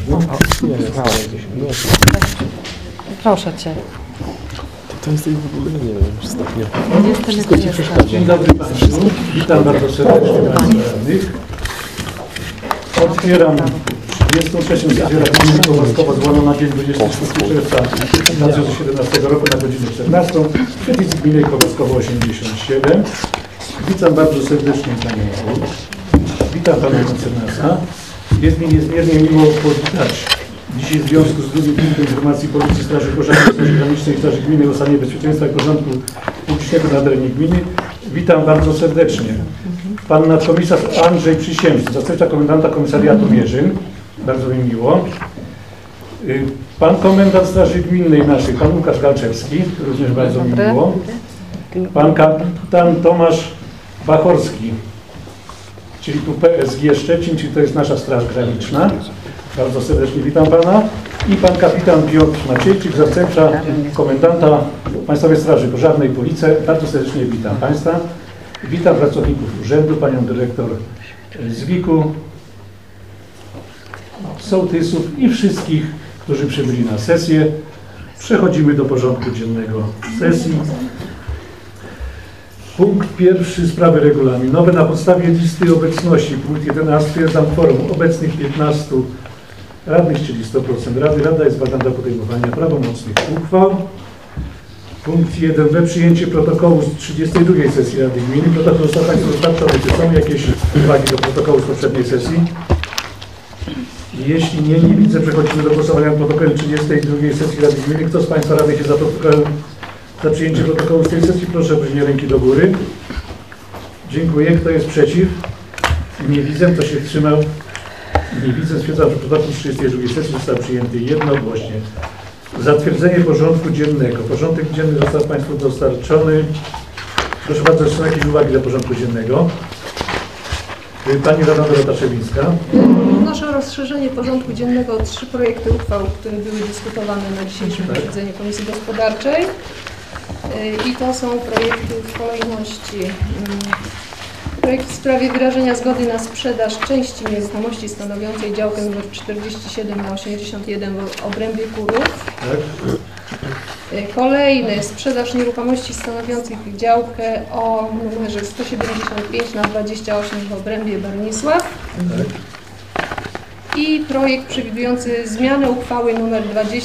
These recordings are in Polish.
Proszę Cię. To jest tej w ogóle, nie wiem, ostatnio. Wszystko Ci przeszkadza. Dzień dobry Państwu. Witam bardzo serdecznie Państwa radnych. Otwieram 33. sesję Rady Gminy Kołbaskowo zwołaną na dzień 26 czerwca 2017 roku na godzinę 14 w Świetlicy Gminy Kołbaskowo 87. Witam bardzo serdecznie Panią Wójt. Witam Pana Mecenasa. Jest mi niezmiernie miło powitać dzisiaj w związku z drugim punktem informacji Policji, Straży Pożarnej, Straży Granicznej i Straży Gminy o stanie bezpieczeństwa i porządku publicznego na terenie gminy. Witam bardzo serdecznie. Pan nadkomisarz Andrzej Przysiężny, zastępca komendanta komisariatu Mierzyn. Bardzo mi miło. Pan komendant Straży Gminnej naszej, pan Łukasz Galczewski, również bardzo mi miło. Pan kapitan Tomasz Bachorski, czyli tu PSG Szczecin, czyli to jest nasza Straż Graniczna. Bardzo serdecznie witam Pana. I Pan kapitan Piotr Maciejczyk, zastępca komendanta Państwowej Straży Pożarnej Policji. Bardzo serdecznie witam Państwa. Witam pracowników urzędu, Panią dyrektor ZWIK-u, sołtysów i wszystkich, którzy przybyli na sesję. Przechodzimy do porządku dziennego sesji. Punkt pierwszy, sprawy regulaminowe. Na podstawie listy obecności, punkt 11, stwierdzam kworum obecnych 15 radnych, czyli 100% rady. Rada jest badana do podejmowania prawomocnych uchwał. Punkt 1b, przyjęcie protokołu z 32 sesji Rady Gminy. Protokół został Państwu dostarczony. Czy są jakieś uwagi do protokołu z poprzedniej sesji? Jeśli nie widzę, przechodzimy do głosowania nad protokołem 32 sesji Rady Gminy. Kto z Państwa radnych jest za przyjęcie protokołu z tej sesji? Proszę o podniesienie ręki do góry. Dziękuję. Kto jest przeciw? Nie widzę. Kto się wstrzymał? Nie widzę. Stwierdzam, że protokół z 32 sesji został przyjęty jednogłośnie. Zatwierdzenie porządku dziennego. Porządek dzienny został Państwu dostarczony. Proszę bardzo, czy są jakieś uwagi do porządku dziennego? Pani radna Dorota Trzewińska. Wnoszę o rozszerzenie porządku dziennego o 3 projekty uchwał, które były dyskutowane na dzisiejszym posiedzeniu Komisji Gospodarczej. I to są projekty w kolejności. Projekt w sprawie wyrażenia zgody na sprzedaż części nieruchomości stanowiącej działkę nr 47/81 w obrębie Kurów. Kolejny, sprzedaż nieruchomości stanowiących działkę o numerze 175/28 w obrębie Barnisław. I projekt przewidujący zmianę uchwały nr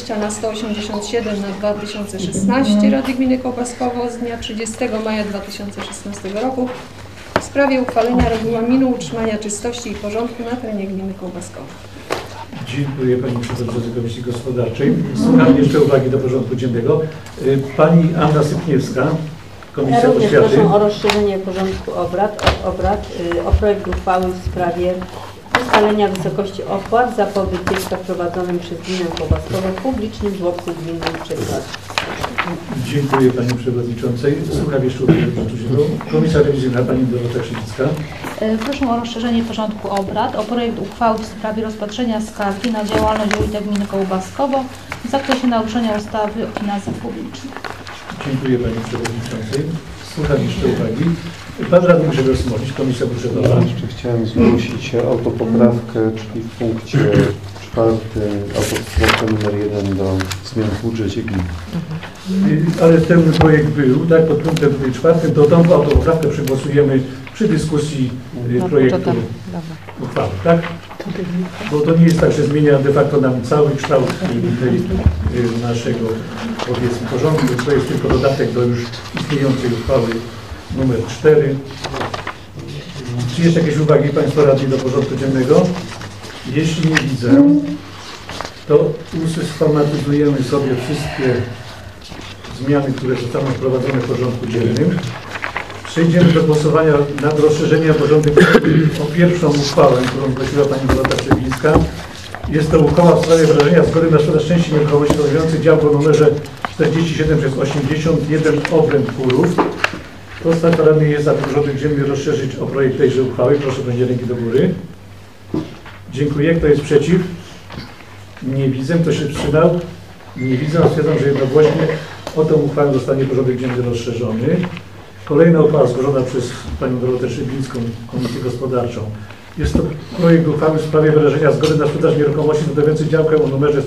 20/187/2016 Rady Gminy Kołbaskowo z dnia 30 maja 2016 roku w sprawie uchwalenia regulaminu utrzymania czystości i porządku na terenie gminy Kołbaskowo. Dziękuję Pani Przewodniczącej Komisji Gospodarczej. Słucham jeszcze uwagi do porządku dziennego. Pani Anna Sypniewska, Komisja Ja również Oświaty. proszę o rozszerzenie porządku obrad o projekt uchwały w sprawie ustalenia wysokości opłat za pobyt dziecka wprowadzonym przez gminę Kołbaskowo w publicznym żłobku gminnym Przykład. Dziękuję Pani Przewodniczącej. Słucham jeszcze uwagi do porządku dziennego. Komisja Rewizyjna, Pani Dorota Krzywicka. Proszę o rozszerzenie porządku obrad o projekt uchwały w sprawie rozpatrzenia skargi na działalność wójta gminy Kołbaskowo w zakresie naruszenia ustawy o finansach publicznych. Dziękuję Pani Przewodniczącej. Słucham jeszcze uwagi. Pan Radny Grzegorz Smolić, Komisja Budżetowa. Jeszcze chciałem zgłosić autopoprawkę, czyli w punkcie 4, autopoprawkę numer 1 do zmian w budżecie gminy. Ale ten projekt był, tak, pod punktem 4, to tą autopoprawkę przegłosujemy przy dyskusji projektu uchwały, tak? Bo to nie jest tak, że zmienia de facto nam cały kształt naszego, powiedzmy, porządku, to jest tylko dodatek do już istniejącej uchwały numer 4. Czy jest jakieś uwagi Państwa radni do porządku dziennego? Jeśli nie widzę, to usystematyzujemy sobie wszystkie zmiany, które zostaną wprowadzone w porządku dziennym. Przejdziemy do głosowania nad rozszerzeniem porządku o pierwszą uchwałę, którą prosiła Pani Dorota Trzewińska. Jest to uchwała w sprawie wyrażenia zgody na sprzedaż części nieruchomości stanowiącej działkę o numerze 47/81 obręb Kurów. To starany jest, aby porządek dzienny rozszerzyć o projekt tejże uchwały. Proszę podnieść ręki do góry. Dziękuję. Kto jest przeciw? Nie widzę. Kto się wstrzymał? Nie widzę. Stwierdzam, że jednogłośnie o tę uchwałę zostanie porządek dzienny rozszerzony. Kolejna uchwała zgłoszona przez Panią Dorotę Szybińską, Komisję Gospodarczą. Jest to projekt uchwały w sprawie wyrażenia zgody na sprzedaż nieruchomości stanowiącej działkę o numerze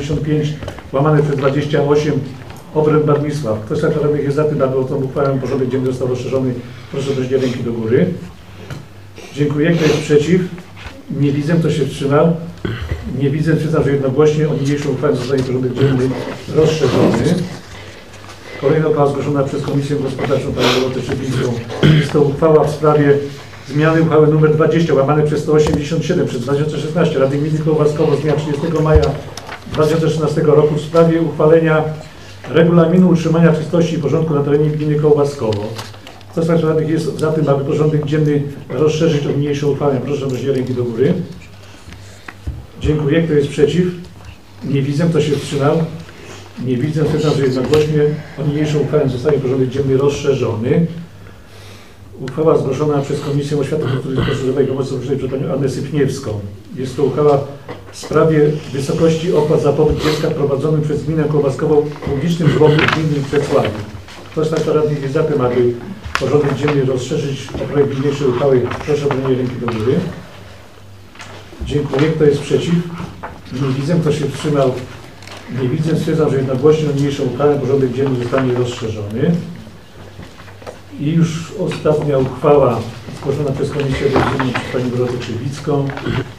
175/28 Obręb Barnisław. Kto z radnych jest za tym, aby o tą uchwałę porządek dzienny został rozszerzony? Proszę o podniesienie ręki do góry. Dziękuję. Kto jest przeciw? Nie widzę. Kto się wstrzymał? Nie widzę. Stwierdzam, że jednogłośnie o niniejszą uchwałę zostanie porządek dzienny rozszerzony. Kolejna uchwała zgłoszona przez Komisję Gospodarczą Panią Dorotę Szybińską. Jest to uchwała w sprawie zmiany uchwały nr 20 łamane przez 187 przez 2016 Rady Gminy Kołbaskowo z dnia 30 maja 2013 roku w sprawie uchwalenia regulaminu utrzymania czystości i porządku na terenie gminy Kołbaskowo. Kto z Państwa radnych jest za tym, aby porządek dzienny rozszerzyć o niniejszą uchwałę? Proszę o podniesienie ręki do góry. Dziękuję. Kto jest przeciw? Nie widzę. Kto się wstrzymał? Nie widzę. Stwierdzam, że jednogłośnie o niniejszą uchwałę zostanie porządek dzienny rozszerzony. Uchwała zgłoszona przez Komisję Oświaty, Kultury i Społecznej Pomocy Publicznej przez Panią Annę Sypniewską. Jest to uchwała w sprawie wysokości opłat za pobyt dziecka prowadzonym przez gminę Kołbaskową w publicznym żłobku gminnym w Wrocławiu. Kto z Państwa radnych jest za tym, aby porządek dzienny rozszerzyć o projekt niniejszej uchwały? Proszę o podniesienie ręki do góry. Dziękuję. Kto jest przeciw? Nie widzę. Kto się wstrzymał? Nie widzę. Stwierdzam, że jednogłośnie o niniejszą uchwałę porządek dzienny zostanie rozszerzony. I już ostatnia uchwała zgłoszona przez Komisję Rodzinną przez Panią Dorotę Krzywicką.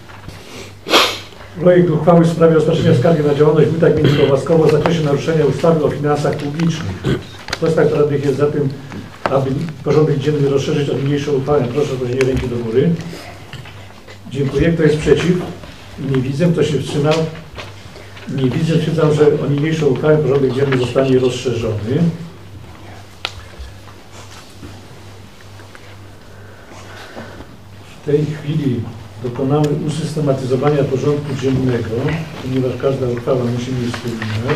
Projekt uchwały w sprawie rozpatrzenia skargi na działalność Wójta Gminy Kołbaskowo w zakresie naruszenia ustawy o finansach publicznych. Kto z Państwa radnych jest za tym, aby porządek dzienny rozszerzyć o niniejszą uchwałę? Proszę o podniesienie ręki do góry. Dziękuję. Kto jest przeciw? Nie widzę. Kto się wstrzymał? Nie widzę. Stwierdzam, że o niniejszą uchwałę porządek dzienny zostanie rozszerzony. W tej chwili dokonamy usystematyzowania porządku dziennego, ponieważ każda uchwała musi mieć swój numer.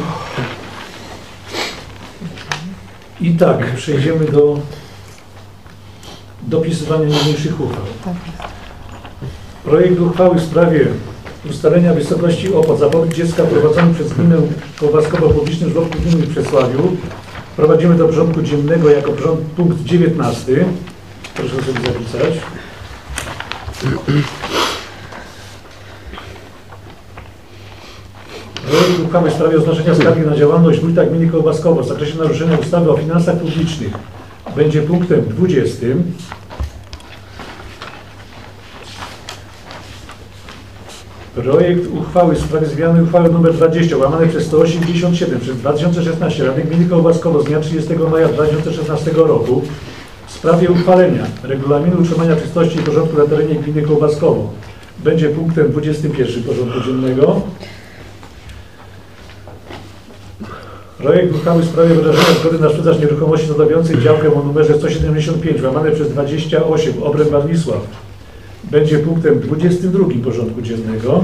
I tak, przejdziemy do dopisywania niniejszych uchwał. Projekt uchwały w sprawie ustalenia wysokości opłat za pobyt dziecka prowadzony przez gminę Kołbaskowo w publicznym żłobku gminnym w Przesławiu. Prowadzimy do porządku dziennego jako punkt 19. Proszę sobie zapisać. Projekt uchwały w sprawie oznaczenia skargi na działalność Wójta Gminy Kołbaskowo w zakresie naruszenia ustawy o finansach publicznych będzie punktem 20. Projekt uchwały w sprawie zmiany uchwały nr 20 łamane przez 187 przez 2016 Rady Gminy Kołbaskowo z dnia 30 maja 2016 roku w sprawie uchwalenia regulaminu utrzymania czystości i porządku na terenie gminy Kołbaskowo będzie punktem 21 porządku dziennego. Projekt uchwały w sprawie wyrażenia zgody na sprzedaż nieruchomości stanowiącej działkę o numerze 175 łamane przez 28 Obręb Barnisław będzie punktem 22 porządku dziennego.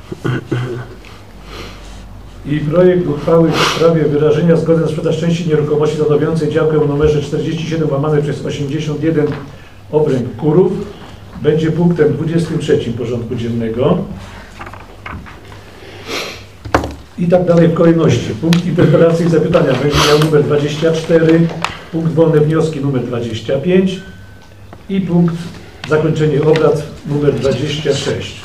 I projekt uchwały w sprawie wyrażenia zgody na sprzedaż części nieruchomości stanowiącej działkę o numerze 47 łamane przez 81 Obręb Kurów będzie punktem 23 porządku dziennego. I tak dalej w kolejności. Punkt interpelacji i zapytania będzie miał numer 24, punkt wolne wnioski numer 25 i punkt zakończenie obrad numer 26.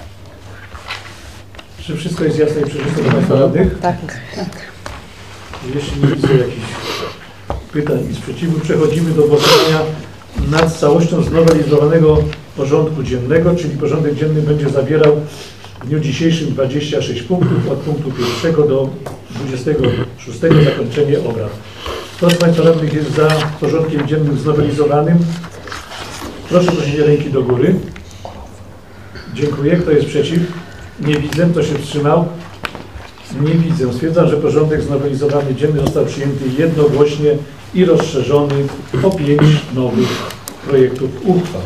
Czy wszystko jest jasne i przejrzyste dla Państwa radnych? Tak. Jeśli nie widzę jakichś pytań i sprzeciwu, przechodzimy do głosowania nad całością znowelizowanego porządku dziennego, czyli porządek dzienny będzie zawierał w dniu dzisiejszym 26 punktów, od punktu 1 do 26 zakończenie obrad. Kto z Państwa radnych jest za porządkiem dziennym znowelizowanym? Proszę o podniesienie ręki do góry. Dziękuję. Kto jest przeciw? Nie widzę. Kto się wstrzymał? Nie widzę. Stwierdzam, że porządek znowelizowany dzienny został przyjęty jednogłośnie i rozszerzony o 5 nowych projektów uchwał.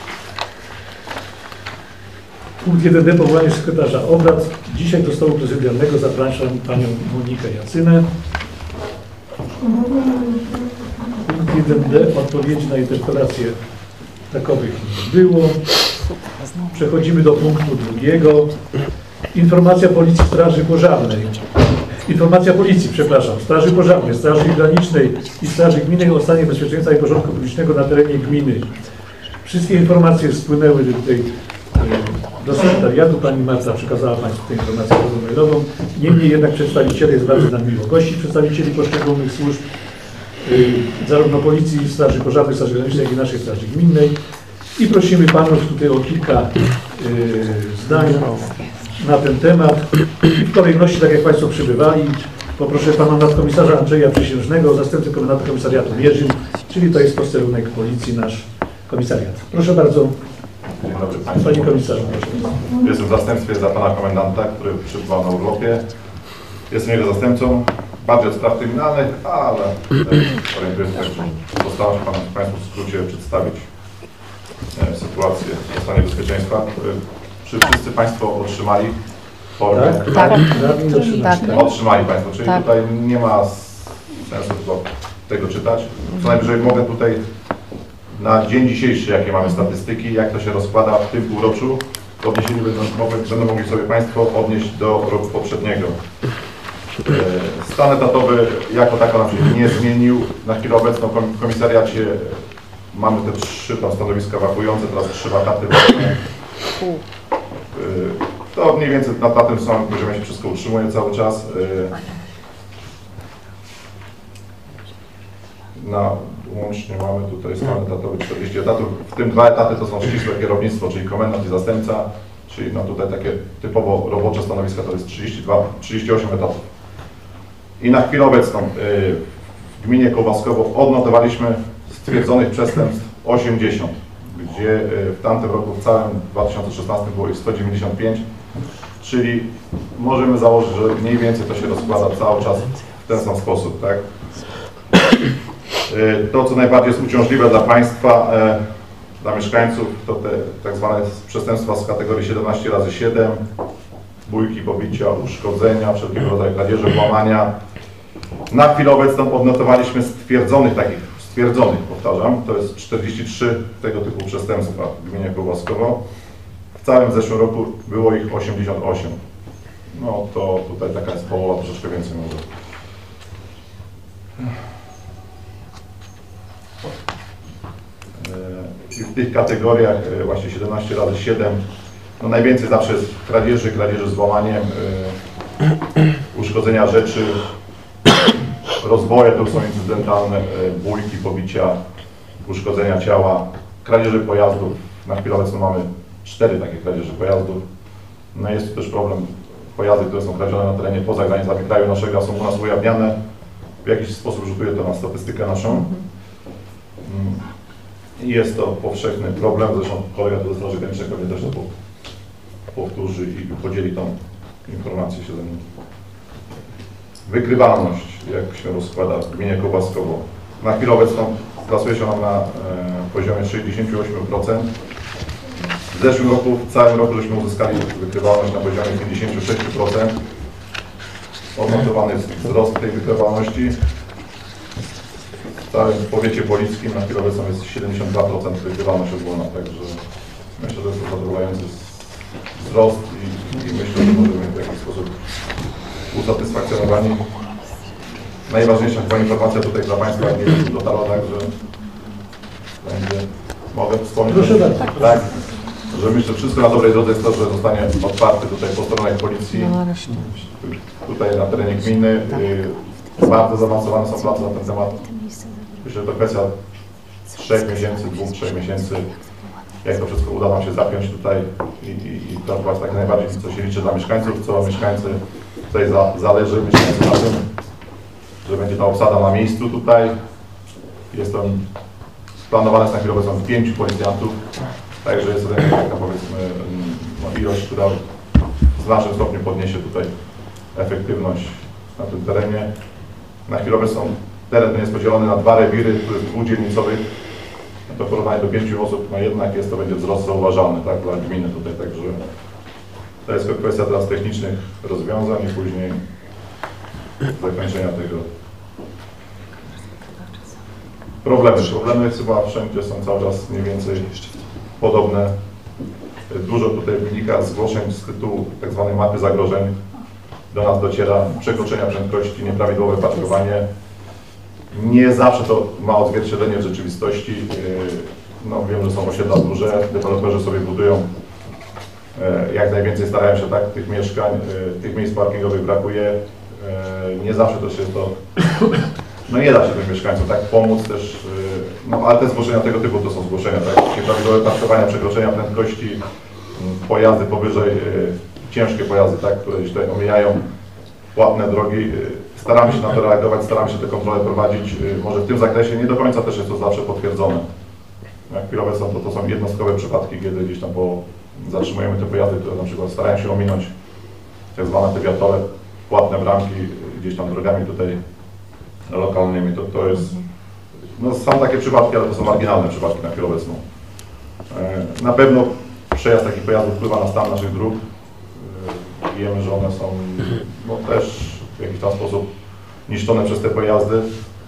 Punkt 1d. Powołanie sekretarza obrad. Dzisiaj do stołu prezydialnego zapraszam Panią Monikę Jacynę. Punkt 1d. Odpowiedzi na interpelacje takowych nie było. Przechodzimy do punktu 2. Informacja Policji Straży Pożarnej. Informacja Policji, Straży Pożarnej, Straży Granicznej i Straży Gminnej o stanie bezpieczeństwa i porządku publicznego na terenie gminy. Wszystkie informacje spłynęły tutaj do sekretariatu. Pani Marta przekazała Państwu tę informację mailową. Niemniej jednak przedstawiciele, jest bardzo nam miło gości, przedstawicieli poszczególnych służb, zarówno Policji, Straży Pożarnej, Straży Granicznej, jak i naszej Straży Gminnej. I prosimy Panów tutaj o kilka zdań na ten temat. I w kolejności, tak jak Państwo przybywali, poproszę Pana nadkomisarza Andrzeja Przysiężnego, zastępcę komendanta komisariatu Mierzyn, czyli to jest posterunek Policji, nasz komisariat. Proszę bardzo. Dzień dobry Państwu. Panie komisarzu, proszę. Jestem w zastępstwie za Pana komendanta, który przybywał na urlopie. Jestem jego zastępcą, bardziej od spraw kryminalnych, ale orientuję się tak, że postaram się Państwu w skrócie przedstawić sytuację o stanie bezpieczeństwa. Czy wszyscy Państwo otrzymali formę? Tak. Otrzymali Państwo, czyli Tak. tutaj nie ma sensu tego czytać. Co najwyżej mogę tutaj na dzień dzisiejszy, jakie mamy statystyki, jak to się rozkłada w tym półroczu, w odniesieniu będą mogli sobie Państwo odnieść do roku poprzedniego. Stan etatowy jako tako nam się nie zmienił. Na chwilę obecną w komisariacie mamy te 3 stanowiska wakujące, teraz 3 wakaty wolne. To mniej więcej na tym samym poziomie się wszystko utrzymuje cały czas. Łącznie mamy tutaj stan etatowy 40 etatów, w tym 2 etaty to są ścisłe kierownictwo, czyli komendant i zastępca, czyli no tutaj takie typowo robocze stanowiska to jest 38 etatów. I na chwilę obecną w gminie Kołbaskowo odnotowaliśmy stwierdzonych przestępstw 80, gdzie w tamtym roku, w całym 2016 było ich 195, czyli możemy założyć, że mniej więcej to się rozkłada cały czas w ten sam sposób, tak? To, co najbardziej jest uciążliwe dla Państwa, dla mieszkańców, to te tak zwane przestępstwa z kategorii 17x7, bójki, pobicia, uszkodzenia, wszelkiego rodzaju kradzieże, włamania. Na chwilę obecną odnotowaliśmy stwierdzonych, powtarzam, to jest 43 tego typu przestępstwa w gminie Kołbaskowo. W całym zeszłym roku było ich 88. No to tutaj taka jest połowa, troszeczkę więcej może. I w tych kategoriach właśnie 17x7 no najwięcej zawsze jest kradzieży z włamaniem, uszkodzenia rzeczy, rozboje to są incydentalne, bójki, pobicia, uszkodzenia ciała, kradzieży pojazdów. Na chwilę obecną mamy 4 takie kradzieże pojazdów. No jest tu też problem, pojazdy, które są kradzione na terenie poza granicami kraju naszego, są u nas ujawniane. W jakiś sposób rzutuje to na statystykę naszą. Jest to powszechny problem, zresztą kolega tu ze Straży Granicznej pewnie też to powtórzy i podzieli tą informację się ze mną. Wykrywalność, jak się rozkłada w gminie Kołbaskowo. Na chwilę obecną plasuje się ona na poziomie 68%. W zeszłym roku, w całym roku żeśmy uzyskali wykrywalność na poziomie 56%. Odnotowany jest wzrost tej wykrywalności. W całym powiecie polickim na chwilę obecną jest 72% wykrywalność ogólna, także myślę, że jest to zadowalający wzrost i myślę, że możemy w jakiś sposób usatysfakcjonowani. Najważniejsza chyba informacja tutaj dla Państwa nie dotarła, tak, że będzie, mogę wspomnieć, tak, że myślę, że wszystko na dobrej drodze jest to, że zostanie otwarty tutaj posterunek policji, tutaj na terenie gminy. Bardzo zaawansowane są prace na ten temat. Myślę, że to kwestia 3 miesięcy, 2-3 miesięcy, jak to wszystko uda nam się zapiąć tutaj i to właśnie tak najbardziej, co się liczy dla mieszkańców, co mieszkańcy tutaj zależy mieszkańcy na tym, że będzie ta obsada na miejscu tutaj. Jest to planowane na chwilę obecną 5 policjantów, także jest to taka, powiedzmy, no, ilość, która w znacznym stopniu podniesie tutaj efektywność na tym terenie. Na chwilę obecną teren ten jest podzielony na 2 rewiry, dwudzielnicowych. To w porównaniu do 5 osób, no jednak jest to będzie wzrost zauważalny, tak, dla gminy tutaj, także to jest kwestia teraz technicznych rozwiązań i później zakończenia tego. Problemy chyba wszędzie są cały czas mniej więcej podobne. Dużo tutaj wynika zgłoszeń z tytułu tak zwanej mapy zagrożeń. Do nas dociera przekroczenia prędkości, nieprawidłowe parkowanie. Nie zawsze to ma odzwierciedlenie w rzeczywistości. No, wiem, że są osiedla duże, deweloperzy sobie budują Jak najwięcej starają się, tak, tych mieszkań, tych miejsc parkingowych brakuje. Nie zawsze też jest to, no nie da się tym mieszkańcom tak pomóc też, no ale te zgłoszenia tego typu to są zgłoszenia, tak, nieprawidłowe parkowania, przekroczenia prędkości, pojazdy powyżej, ciężkie pojazdy, tak, które gdzieś tutaj omijają płatne drogi. Staramy się na to reagować, staramy się te kontrole prowadzić. Może w tym zakresie nie do końca też jest to zawsze potwierdzone. Jak chwilę obecną to są jednostkowe przypadki, kiedy gdzieś tam zatrzymujemy te pojazdy, które na przykład starają się ominąć tak zwane te wiatrowe płatne bramki gdzieś tam drogami tutaj lokalnymi. To jest, no są takie przypadki, ale to są marginalne przypadki na chwilę obecną. Na pewno przejazd takich pojazdów wpływa na stan naszych dróg. Wiemy, że one są no, też w jakiś tam sposób niszczone przez te pojazdy.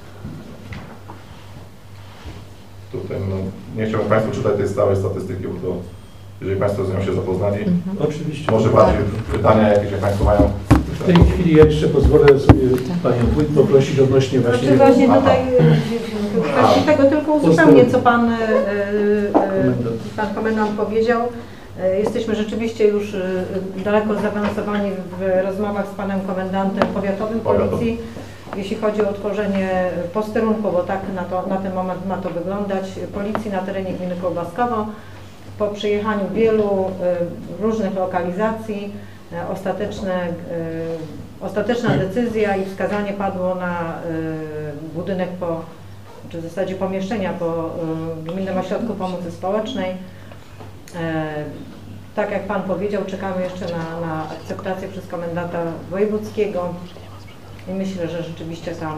Tutaj no, nie chciałbym Państwu czytać tej stałej statystyki, bo to, jeżeli Państwo z nią się zapoznali, Oczywiście. może bardziej pytania jakieś, jak Państwo mają. W tej chwili ja jeszcze pozwolę sobie Panią Wójt poprosić odnośnie właśnie... Znaczy właśnie tutaj w kwestii tego tylko uzupełnię, co Pan Komendant powiedział. Jesteśmy rzeczywiście już daleko zaawansowani w rozmowach z Panem Komendantem Powiatowym Policji, jeśli chodzi o utworzenie posterunku, bo tak na ten moment ma to wyglądać, Policji na terenie gminy Kołbaskowo. Po przyjechaniu wielu różnych lokalizacji ostateczna decyzja i wskazanie padło na budynek czy w zasadzie pomieszczenia po Gminnym Ośrodku Pomocy Społecznej. Tak jak Pan powiedział, czekamy jeszcze na akceptację przez komendanta wojewódzkiego i myślę, że rzeczywiście tam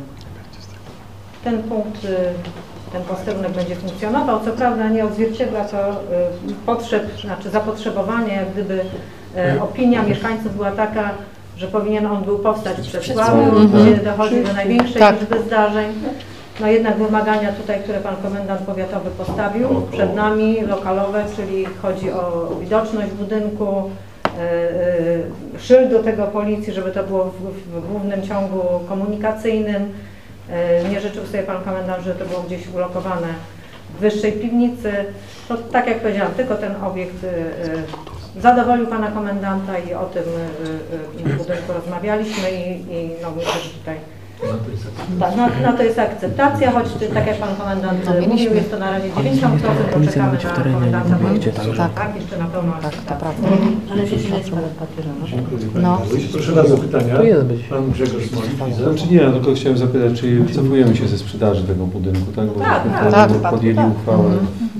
ten punkt, ten posterunek będzie funkcjonował. Co prawda nie odzwierciedla to potrzeb, znaczy zapotrzebowanie, jak gdyby opinia mieszkańców była taka, że powinien on był powstać przed Sławą, gdzie dochodzi do największej liczby zdarzeń. No jednak wymagania tutaj, które Pan Komendant Powiatowy postawił przed nami, lokalowe, czyli chodzi o widoczność budynku, szyld do tego Policji, żeby to było w głównym ciągu komunikacyjnym. Nie życzył sobie Pan Komendant, żeby to było gdzieś ulokowane w wyższej piwnicy. No, tak jak powiedziałam, tylko ten obiekt zadowolił Pana Komendanta i o tym budynku rozmawialiśmy i no myślę, że tutaj na to jest akceptacja, choć tak jak Pan Komendant mówił, jest to na razie 90%, bo czekamy na Komendanta Wojewódzkiego, tak, jeszcze na pełną akceptację. Ale się źle jest Pan papieru, No. Proszę bardzo, pytania. Pan Grzegorz Smolik, widzę. Znaczy nie, tylko chciałem zapytać, czy wycofujemy się ze sprzedaży tego budynku, tak? Bo Tak, podjęli uchwałę.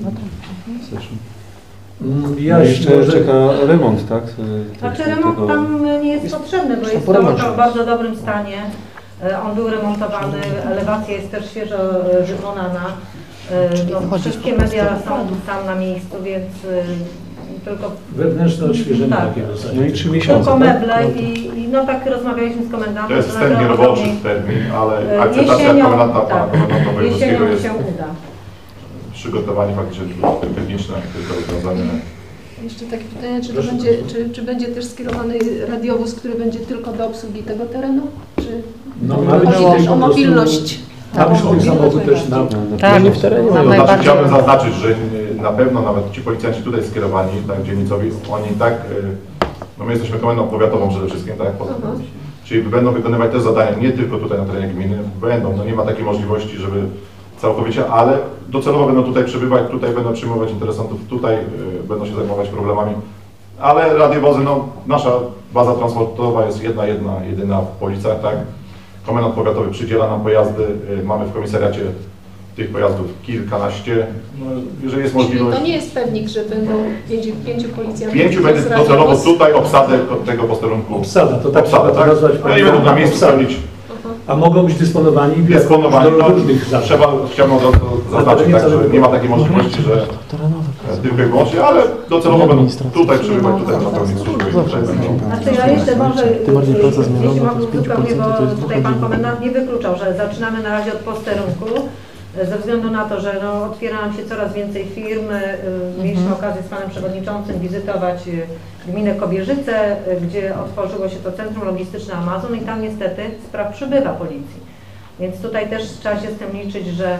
Ja jeszcze czeka remont, tak? Znaczy remont tam nie jest potrzebny, bo jest to w bardzo dobrym stanie. On był remontowany, elewacja jest też świeżo wykonana. No, wszystkie media są tam na miejscu, więc tylko... Wewnętrzne odświeżenie tak. takiego. No i 3 miesiące, tylko meble tak? i no tak rozmawialiśmy z komendantem. To jest wstępnie roboczy termin, ale akceptacja komendanta Pana Komendanta Wojewódzkiego jest się uda. przygotowanie faktycznie techniczne, tylko rozwiązanie. Jeszcze takie pytanie, czy będzie też skierowany radiowóz, który będzie tylko do obsługi tego terenu? Czy chodzi też o mobilność? Tam się samochód też na... Tak, w terenie. Znaczy, chciałbym zaznaczyć, że na pewno nawet ci policjanci tutaj skierowani, tak, dzielnicowi, oni tak, no my jesteśmy komendą powiatową przede wszystkim, tak, czyli będą wykonywać te zadania nie tylko tutaj na terenie gminy, będą, no nie ma takiej możliwości, żeby całkowicie, ale docelowo będą tutaj przebywać, tutaj będą przyjmować interesantów, tutaj będą się zajmować problemami, ale radiowozy, no nasza baza transportowa jest jedyna w Policach, tak. Komendant powiatowy przydziela nam pojazdy, mamy w komisariacie tych pojazdów kilkanaście, no, jeżeli jest możliwość. To nie jest pewnik, że będą 5 policjantów. 5 będzie docelowo tutaj obsadę tego posterunku. Obsada, to tak obsada, trzeba to nazwać. Oni będą na miejscu spełnić. A mogą być dysponowani do różnych zadań. Chciałbym zaznaczyć, tak, że nie ma takiej możliwości, że tylko i wyłącznie, ale docelowo będą tutaj przebywać, tutaj będą pełnić służby. Znaczy ja jeszcze może, jeśli mogę zupełnie, bo tutaj Pan Komendant nie wykluczał, że zaczynamy na razie od posterunku, ze względu na to, że no, otwiera nam się coraz więcej firm. Mieliśmy okazję z Panem Przewodniczącym wizytować gminę Kobierzyce, gdzie otworzyło się to centrum logistyczne Amazon i tam niestety spraw przybywa Policji. Więc tutaj też trzeba się z tym liczyć, że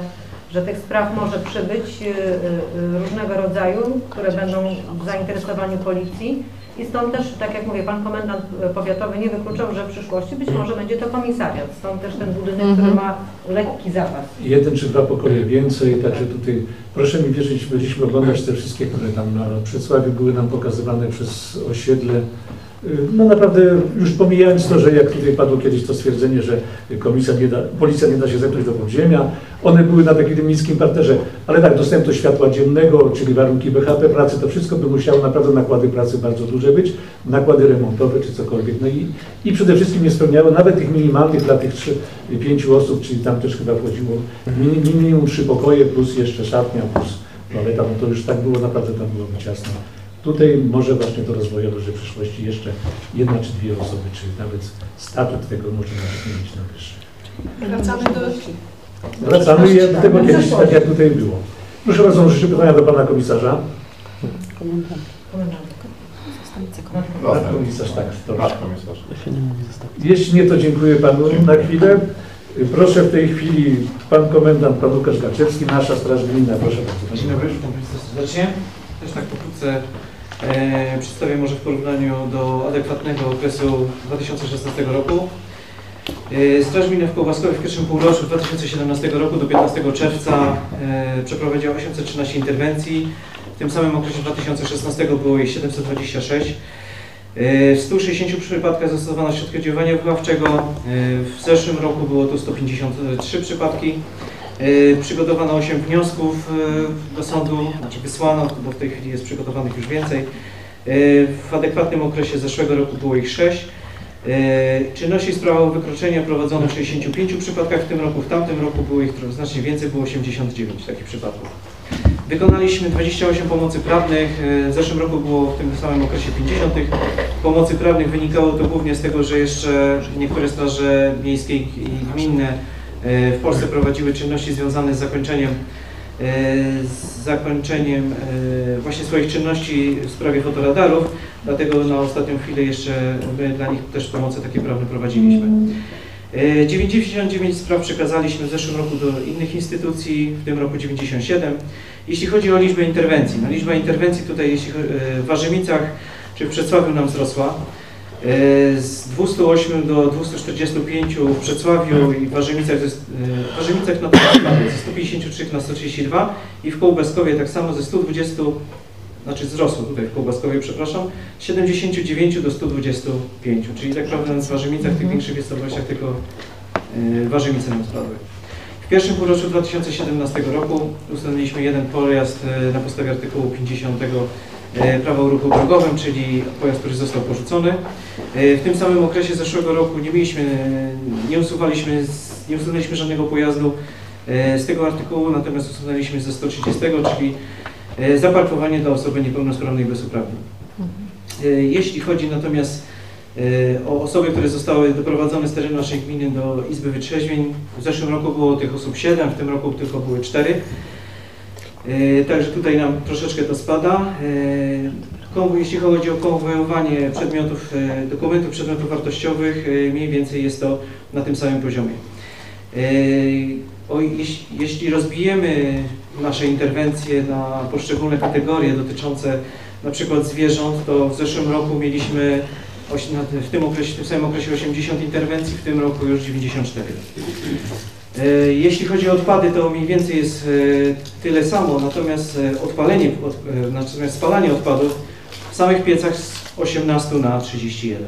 że tych spraw może przybyć różnego rodzaju, które będą w zainteresowaniu policji. I stąd też, tak jak mówię, pan komendant powiatowy nie wykluczał, że w przyszłości być może będzie to komisariat. Stąd też ten budynek, który ma lekki zapas. 1 czy 2 pokoje więcej, także tutaj proszę mi wierzyć, będziemy oglądać te wszystkie, które tam na Przedsławiu były nam pokazywane przez osiedle. No naprawdę, już pomijając to, że jak tutaj padło kiedyś to stwierdzenie, że policja nie da się zepchnąć do podziemia, one były na takim niskim parterze, ale tak, dostęp do światła dziennego, czyli warunki BHP pracy, to wszystko by musiało naprawdę nakłady pracy bardzo duże być, nakłady remontowe czy cokolwiek. No i przede wszystkim nie spełniało nawet tych minimalnych dla tych 5 osób, czyli tam też chyba wchodziło minimum 3 pokoje plus jeszcze szatnia plus toaleta, no to już tak było, naprawdę tam byłoby ciasno. Tutaj może właśnie to rozwojowe, że w przyszłości jeszcze 1 czy 2 osoby, czy nawet statut tego może nawet nie mieć na wyższy. Wracamy do tego kiedyś, tak jak tutaj było. Proszę bardzo, jeszcze pytania do pana komisarza. Komisarz, tak. Komisarz. Jeśli nie, to dziękuję panu na chwilę. Proszę w tej chwili pan komendant, pan Łukasz Gaczewski, nasza Straż Gminna. Proszę bardzo. Dzień dobry, witam państwa serdecznie. Też tak pokrótce przedstawię może w porównaniu do adekwatnego okresu 2016 roku. Straż Gminna w Kołbaskowie w pierwszym półroczu 2017 roku do 15 czerwca przeprowadziła 813 interwencji. W tym samym okresie 2016 było ich 726. W 160 przypadkach zastosowano środki oddziaływania wychowawczego. W zeszłym roku było to 153 przypadki. Przygotowano 8 wniosków do sądu, znaczy wysłano, bo w tej chwili jest przygotowanych już więcej. W adekwatnym okresie zeszłego roku było ich 6. Czynności z prawa wykroczenia prowadzono w 65 przypadkach w tym roku, w tamtym roku było ich znacznie więcej, było 89 takich przypadków. Wykonaliśmy 28 pomocy prawnych, w zeszłym roku było w tym samym okresie 50 pomocy prawnych. Wynikało to głównie z tego, że jeszcze niektóre straże miejskie i gminne w Polsce prowadziły czynności związane z zakończeniem właśnie swoich czynności w sprawie fotoradarów, dlatego na ostatnią chwilę jeszcze my dla nich też pomoce takie prawne prowadziliśmy. 99 spraw przekazaliśmy w zeszłym roku do innych instytucji, w tym roku 97. Jeśli chodzi o liczbę interwencji, no liczba interwencji tutaj w Warzymicach czy w Przedsławiu nam wzrosła. Z 208 do 245 w Przedsławiu i w Warzymicach na ze 153 na 132 i w Kołbaskowie tak samo ze 120, znaczy wzrosło tutaj w Kołbaskowie, przepraszam, z 79 do 125, czyli tak naprawdę w Warzymicach, w tych większych miejscowościach tylko Warzymice nam spadły. W pierwszym półroczu 2017 roku ustanowiliśmy jeden pojazd na podstawie artykułu 50 Prawa o ruchu drogowym, czyli pojazd, który został porzucony. W tym samym okresie zeszłego roku nie usunęliśmy żadnego pojazdu z tego artykułu, natomiast usunęliśmy ze 130, czyli zaparkowanie dla osoby niepełnosprawnej bez uprawnień. Jeśli chodzi natomiast o osoby, które zostały doprowadzone z terenu naszej gminy do Izby Wytrzeźwień, w zeszłym roku było tych osób 7, w tym roku tylko były 4. Także tutaj nam troszeczkę to spada. Jeśli chodzi o konwojowanie dokumentów przedmiotów wartościowych, mniej więcej jest to na tym samym poziomie. Jeśli rozbijemy nasze interwencje na poszczególne kategorie dotyczące na przykład zwierząt, to w zeszłym roku mieliśmy w tym samym okresie 80 interwencji, w tym roku już 94. Jeśli chodzi o odpady, to mniej więcej jest tyle samo, natomiast spalanie odpadów w samych piecach z 18 na 31.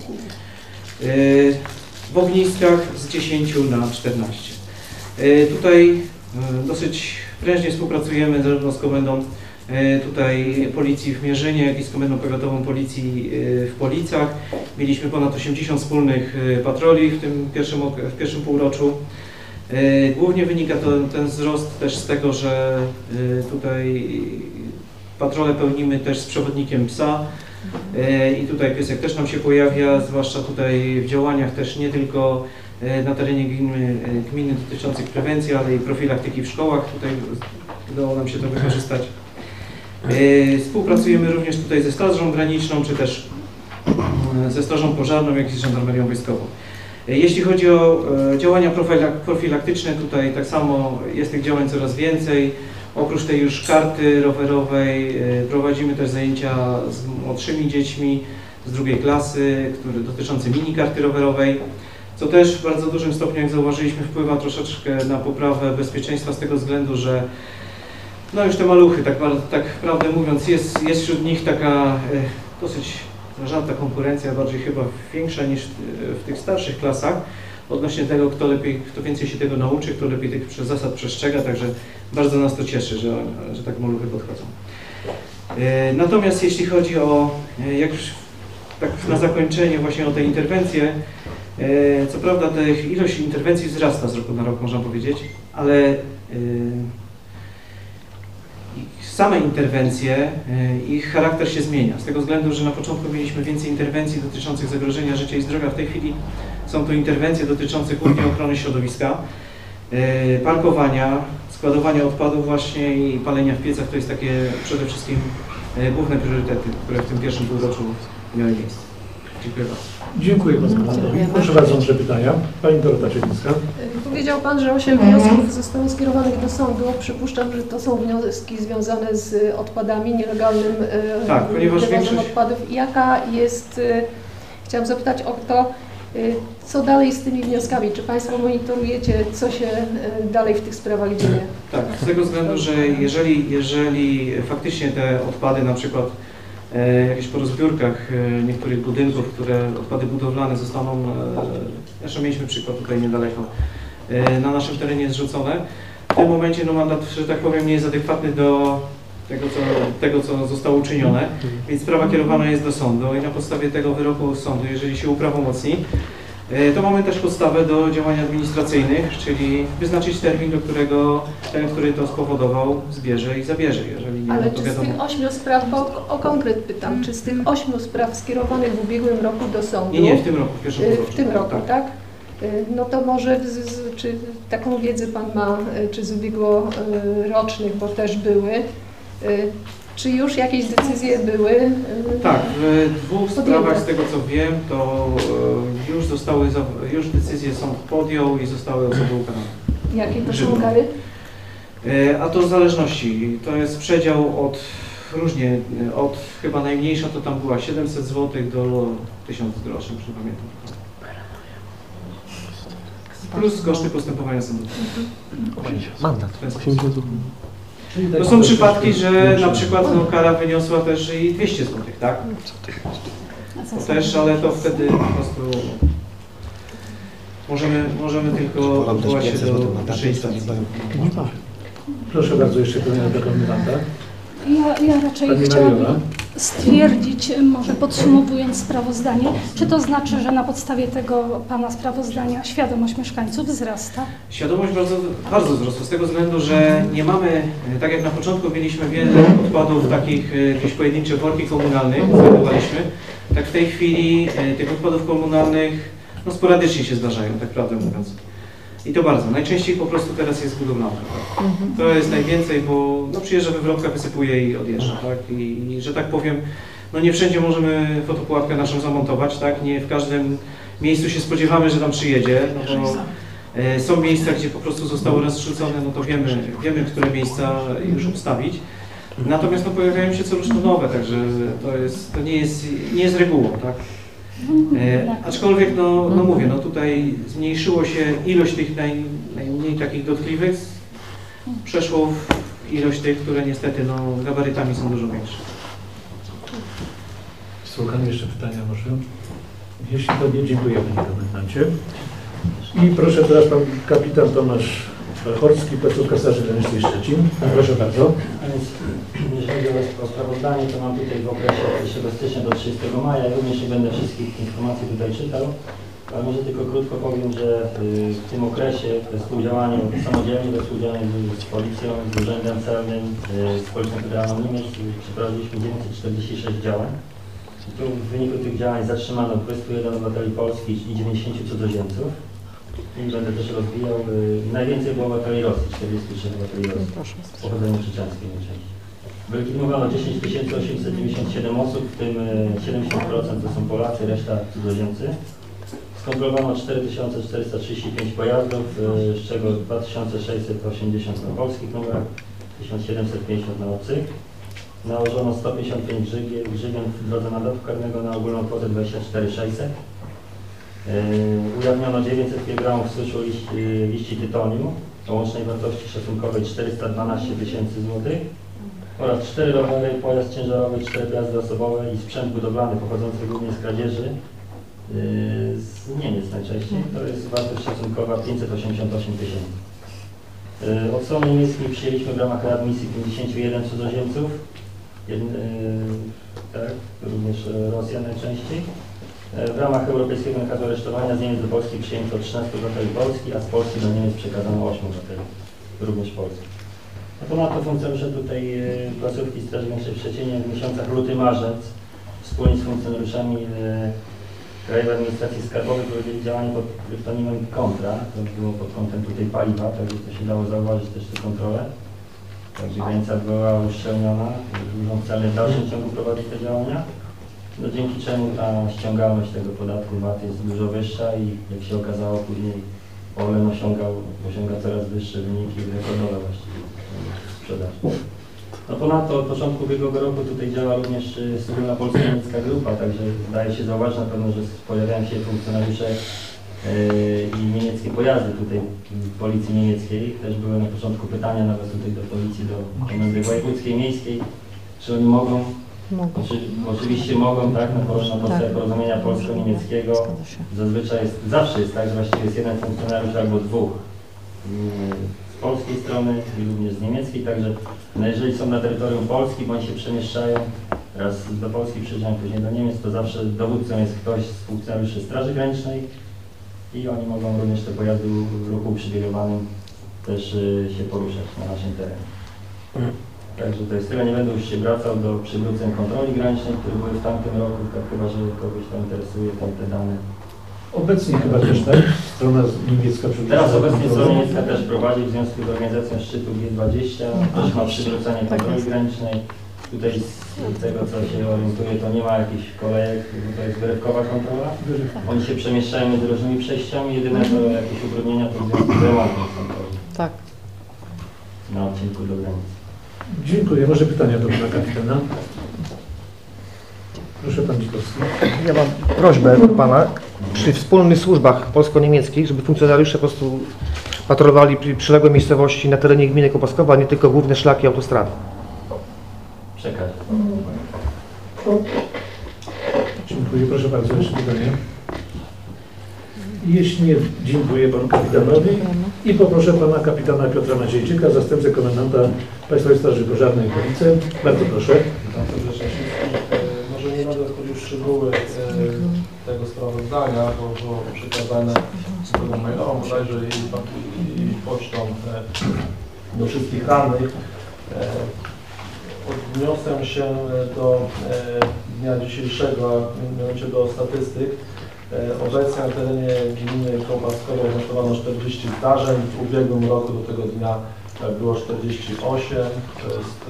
W ogniskach z 10 na 14. Tutaj dosyć prężnie współpracujemy zarówno z komendą tutaj Policji w Mierzynie, jak i z Komendą Powiatową Policji w Policach. Mieliśmy ponad 80 wspólnych patroli w tym pierwszym półroczu. Głównie wynika ten wzrost też z tego, że tutaj patrole pełnimy też z przewodnikiem psa i tutaj piesek też nam się pojawia, zwłaszcza tutaj w działaniach też nie tylko na terenie gminy dotyczących prewencji, ale i profilaktyki w szkołach. Tutaj udało nam się to wykorzystać. Współpracujemy również tutaj ze Strażą Graniczną, czy też ze Strażą Pożarną, jak i z Żandarmerią Wojskową. Jeśli chodzi o działania profilaktyczne, tutaj tak samo jest tych działań coraz więcej. Oprócz tej już karty rowerowej prowadzimy też zajęcia z młodszymi dziećmi z 2. klasy, dotyczące mini karty rowerowej, co też w bardzo dużym stopniu, jak zauważyliśmy, wpływa troszeczkę na poprawę bezpieczeństwa z tego względu, że no już te maluchy, tak prawdę mówiąc, jest wśród nich taka dosyć zażarta konkurencja, bardziej chyba większa niż w tych starszych klasach, odnośnie tego, kto więcej się tego nauczy, kto lepiej tych zasad przestrzega, także bardzo nas to cieszy, że tak maluchy podchodzą. Natomiast jeśli chodzi o, jak już tak na zakończenie właśnie o te interwencje, co prawda ilość interwencji wzrasta z roku na rok, można powiedzieć, ale same interwencje, ich charakter się zmienia, z tego względu, że na początku mieliśmy więcej interwencji dotyczących zagrożenia życia i zdrowia. W tej chwili są to interwencje dotyczące głównie ochrony środowiska, parkowania, składowania odpadów właśnie i palenia w piecach. To jest takie przede wszystkim główne priorytety, które w tym pierwszym półroczu miały miejsce. Dziękuję bardzo. Dziękuję bardzo. Proszę bardzo o pytania. Pani Dorota Cielińska. Powiedział Pan, że 8 wniosków zostało skierowanych do sądu. Przypuszczam, że to są wnioski związane z odpadami, nielegalnym wywozem odpadów. Jaka jest, chciałam zapytać o to, co dalej z tymi wnioskami? Czy Państwo monitorujecie, co się dalej w tych sprawach dzieje? Tak, z tego względu, że jeżeli faktycznie te odpady, na przykład jakieś po rozbiórkach niektórych budynków, odpady budowlane zostaną, jeszcze mieliśmy przykład tutaj niedaleko, na naszym terenie zrzucone, w tym momencie no, mandat, że tak powiem, nie jest adekwatny do tego, co zostało uczynione, więc sprawa kierowana jest do sądu i na podstawie tego wyroku sądu, jeżeli się uprawomocni, to mamy też podstawę do działań administracyjnych, czyli wyznaczyć termin, do którego ten, który to spowodował, zbierze i zabierze. Jeżeli nie, ale to czy wiadomo. z tych 8 spraw, bo o konkret pytam, czy z tych 8 spraw skierowanych w ubiegłym roku do sądu? Nie, w tym roku, w pierwszym półroczu. W tym roku, tak? No to może, czy taką wiedzę Pan ma, czy z ubiegłorocznych, bo też były, czy już jakieś decyzje były? Tak, w 2 sprawach z tego co wiem, to już decyzję sąd podjął i zostały osoby ukarane. Jakie to są kary? A to w zależności, to jest przedział od chyba najmniejsza to tam była 700 zł do 1000 groszy, już nie pamiętam. Plus koszty postępowania sądowego. Mandat. 80 zł. To są przypadki, że na przykład no, kara wyniosła też i 200 zł, tak? To też, ale to wtedy po prostu możemy tylko odwołać się do naszej instancji. Proszę bardzo, jeszcze pytania do komendanta. Ja raczej chciałabym stwierdzić, może podsumowując sprawozdanie, czy to znaczy, że na podstawie tego Pana sprawozdania świadomość mieszkańców wzrasta? Świadomość bardzo wzrosła z tego względu, że nie mamy, tak jak na początku mieliśmy wiele odpadów, takich jakieś pojedyncze worki komunalnych, znajdowaliśmy, tak w tej chwili tych odpadów komunalnych no, sporadycznie się zdarzają, tak prawdę mówiąc. I to bardzo. Najczęściej po prostu teraz jest budowlane. Tak? To jest najwięcej, bo no, przyjeżdża wywrotka, wysypuje i odjeżdża. Tak? I że tak powiem, no nie wszędzie możemy fotopułapkę naszą zamontować, tak? Nie w każdym miejscu się spodziewamy, że tam przyjedzie. No bo są miejsca, gdzie po prostu zostało raz zrzucone, no to wiemy, które miejsca już obstawić. Natomiast no, pojawiają się co rusz to nowe, także to nie jest regułą. Tak? Aczkolwiek, no mówię, no tutaj zmniejszyło się ilość tych najmniej takich dotkliwych, przeszło w ilość tych, które niestety no, gabarytami są dużo większe. Słucham jeszcze pytania, może? Jeśli to nie, dziękuję Panie Komendancie. I proszę teraz Pan Kapitan Tomasz Chorski, placówka Straży Granicznej Szczecin. Proszę bardzo. A więc, jeżeli chodzi o sprawozdanie, to mam tutaj w okresie od 1 stycznia do 30 maja. Ja również nie będę wszystkich informacji tutaj czytał, ale może tylko krótko powiem, że w tym okresie we współdziałaniu samodzielnie, we współdziałaniu z Policją, z Urzędem Celnym, z Policją Federalną Niemiec przeprowadziliśmy 946 działań. I tu w wyniku tych działań zatrzymano 21 obywateli polskich i 90 cudzoziemców. I będę też rozwijał. Najwięcej było obywateli Rosji, 43 obywateli Rosji, pochodzenia czeczeńskie najczęściej. Wyeliminowano 10 897 osób, w tym 70% to są Polacy, reszta cudzoziemcy. Skontrolowano 4435 pojazdów, z czego 2680 na polskich numerach, 1750 na obcych. Nałożono 155 grzywien w drodze nadawcy karnego na ogólną kwotę 24600. Ujawniono 900 kg suszu liści tytoniu o łącznej wartości szacunkowej 412 tysięcy złotych oraz 4 rowery, pojazd ciężarowy, 4 pojazdy osobowe i sprzęt budowlany pochodzący głównie z kradzieży z Niemiec najczęściej. To jest wartość szacunkowa 588 tysięcy. Od strony niemieckiej przyjęliśmy w ramach readmisji 51 cudzoziemców, tak, również Rosjan najczęściej. W ramach Europejskiego Nakazu Aresztowania z Niemiec do Polski przyjęto 13 obywateli Polski, a z Polski do Niemiec przekazano 8 obywateli, również Polski. Ponadto funkcjonariusze tutaj placówki Straży Granicznej w Szczecinie w miesiącach luty-marzec wspólnie z funkcjonariuszami Krajowej Administracji Skarbowej prowadzili działanie pod kryptonimem Kontra. To było pod kątem tutaj paliwa, także to się dało zauważyć też te kontrole. Także granica była uszczelniona, urząd celny w dalszym ciągu prowadzi te działania. No, dzięki czemu ta ściągalność tego podatku VAT jest dużo wyższa i jak się okazało później Orlen osiąga coraz wyższe wyniki rekordowe właściwie sprzedaży. No ponadto od początku ubiegłego roku tutaj działa również wspólna polsko-niemiecka grupa, także daje się zauważyć na pewno, że pojawiają się funkcjonariusze i niemieckie pojazdy tutaj w policji niemieckiej. Też były na początku pytania nawet tutaj do policji, do komendy wojewódzkiej, miejskiej, czy oni mogą. Oczywiście mogą, tak, na podstawie porozumienia polsko-niemieckiego. Zawsze jest tak, że właściwie jest jeden funkcjonariusz albo dwóch z polskiej strony i również z niemieckiej, także no jeżeli są na terytorium Polski, bądź się przemieszczają, raz do Polski przyjeżdżają, później do Niemiec, to zawsze dowódcą jest ktoś z funkcjonariuszy Straży Granicznej i oni mogą również te pojazdy w ruchu uprzywilejowanym też się poruszać na naszym terenie. Także to jest tyle, nie będę już się wracał do przywróceń kontroli granicznej, które były w tamtym roku, tak chyba, że kogoś to interesuje, tam te dane. Obecnie chyba też, tak? Strona niemiecka teraz obecnie strona niemiecka też prowadzi w związku z organizacją szczytu G20, też ma przywrócenie kontroli granicznej. Tutaj z tego, co się orientuje, to nie ma jakichś kolejek, bo to jest wyrywkowa kontrola. Oni się przemieszczają między różnymi przejściami, jedyne to jakieś utrudnienia to w związku z remontem kontroli. Tak. Na odcinku do granicy. Dziękuję. Może pytania do pana kapitana? Proszę pan Dzikowski. Ja mam prośbę do pana, przy wspólnych służbach polsko-niemieckich, żeby funkcjonariusze po prostu patrolowali przyległe miejscowości na terenie gminy Kopaskowa, a nie tylko główne szlaki autostrady. Przekażę. Dziękuję. Proszę bardzo, jeszcze pytanie. Jeśli nie, dziękuję panu kapitanowi i poproszę pana kapitana Piotra Maciejczyka, zastępcę komendanta Państwowej Straży Pożarnej w Policy. Bardzo proszę. Witam serdecznie wszystkich. Może nie będę wchodził w szczegóły tego sprawozdania, bo było przekazane drogą mailową bodajże i pocztą do wszystkich radnych. Odniosę się do dnia dzisiejszego, mianowicie do statystyk. Obecnie na terenie gminy Kołbaskowo odnotowano 40 zdarzeń. W ubiegłym roku do tego dnia było 48. To jest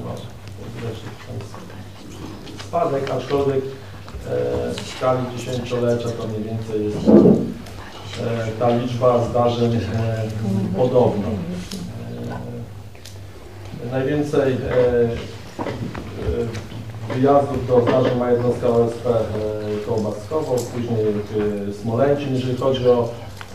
spadek, aczkolwiek w skali 10-lecia to mniej więcej jest ta liczba zdarzeń podobna. Najwięcej wyjazdów do zdarzeń ma jednostka OSP Kołbaskowo, później Smolęcin. Jeżeli chodzi o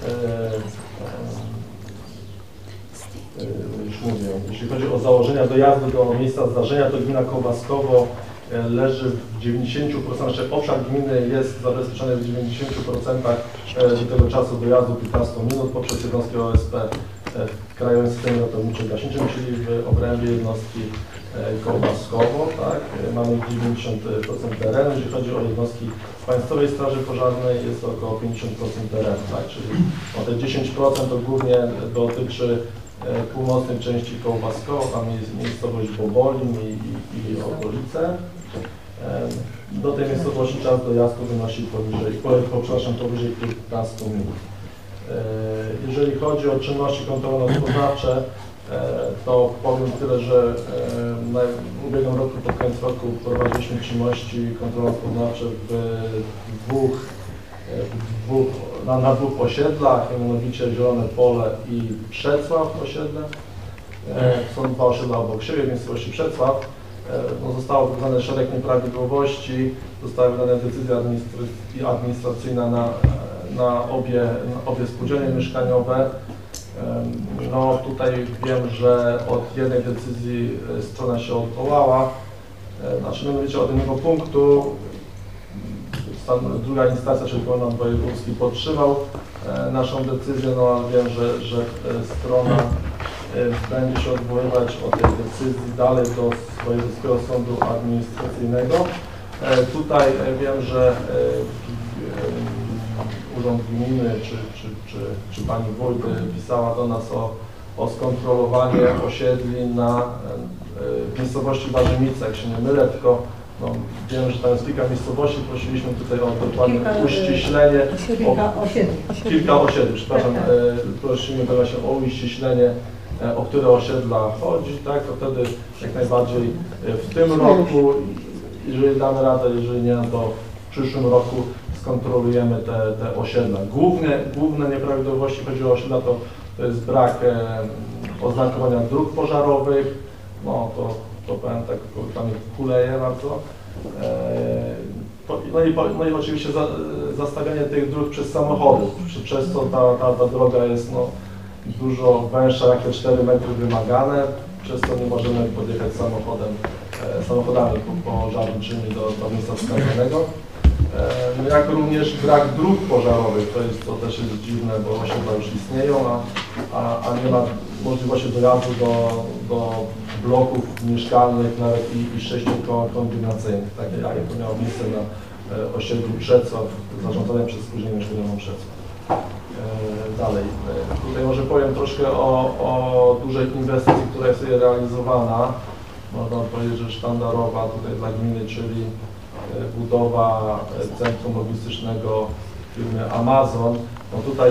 już mówię, jeśli chodzi o założenia dojazdu do miejsca zdarzenia, to gmina Kołbaskowo leży w 90%, znaczy obszar gminy jest zabezpieczony w 90% do tego czasu dojazdu 15 minut poprzez jednostkę OSP w Krajowym Systemie Ratowniczo-Gaśniczym, czyli w obrębie jednostki Kołbaskowo, tak? Mamy 90% terenu. Jeżeli chodzi o jednostki Państwowej Straży Pożarnej, jest to około 50% terenu, tak? Czyli o te 10% to głównie dotyczy północnej części Kołbaskowo, tam jest miejscowość Bobolin i okolice. Do tej miejscowości czas dojazdu wynosi powyżej 15 minut. Jeżeli chodzi o czynności kontrolno-gospodarcze, to powiem tyle, że w ubiegłym roku, pod koniec roku prowadziliśmy czynności kontrolno-gospodarcze w dwóch na dwóch osiedlach, mianowicie Zielone Pole i Przecław osiedle. Są dwa osiedla obok siebie w miejscowości Przecław. No, zostało wykonane szereg nieprawidłowości, została wydana decyzja administracyjna na obie spółdzielnie mieszkaniowe. No tutaj wiem, że od jednej decyzji strona się odwołała, znaczy mianowicie od jednego punktu. Druga instancja, czyli komendant wojewódzki, podtrzymał naszą decyzję, no ale wiem, że strona będzie się odwoływać od tej decyzji dalej do Wojewódzkiego Sądu Administracyjnego. Tutaj wiem, że Urząd Gminy czy pani wójt pisała do nas o skontrolowanie osiedli na miejscowości Warzymice, jak się nie mylę, tylko no, wiem, że tam jest kilka miejscowości, prosiliśmy tutaj o dokładne uściślenie. Kilka osiedli, przepraszam, prosimy właśnie o uściślenie, o które osiedla chodzi, tak, to wtedy jak najbardziej w tym roku, jeżeli damy radę, jeżeli nie, to w przyszłym roku skontrolujemy te osiedla. Główne nieprawidłowości, chodzi o osiedla, to jest brak oznakowania dróg pożarowych, no to powiem tak, tam kuleje bardzo. No i oczywiście zastawianie tych dróg przez samochody, przez co ta droga jest no, dużo węższa, jak te 4 metry wymagane, przez co nie możemy podjechać samochodami pożarniczymi do miejsca wskazanego. Jak również brak dróg pożarowych, to też jest dziwne, bo osiedla już istnieją, a nie ma możliwości dojazdu do bloków mieszkalnych nawet i 6 kombinacyjnych, tak jak to miało miejsce na osiedlu Przecław, zarządzane przez Spółdzielnię Mieszkaniową Przecław. Dalej, tutaj może powiem troszkę o dużej inwestycji, która jest realizowana. Można powiedzieć, że sztandarowa tutaj dla gminy, czyli budowa centrum logistycznego firmy Amazon. No tutaj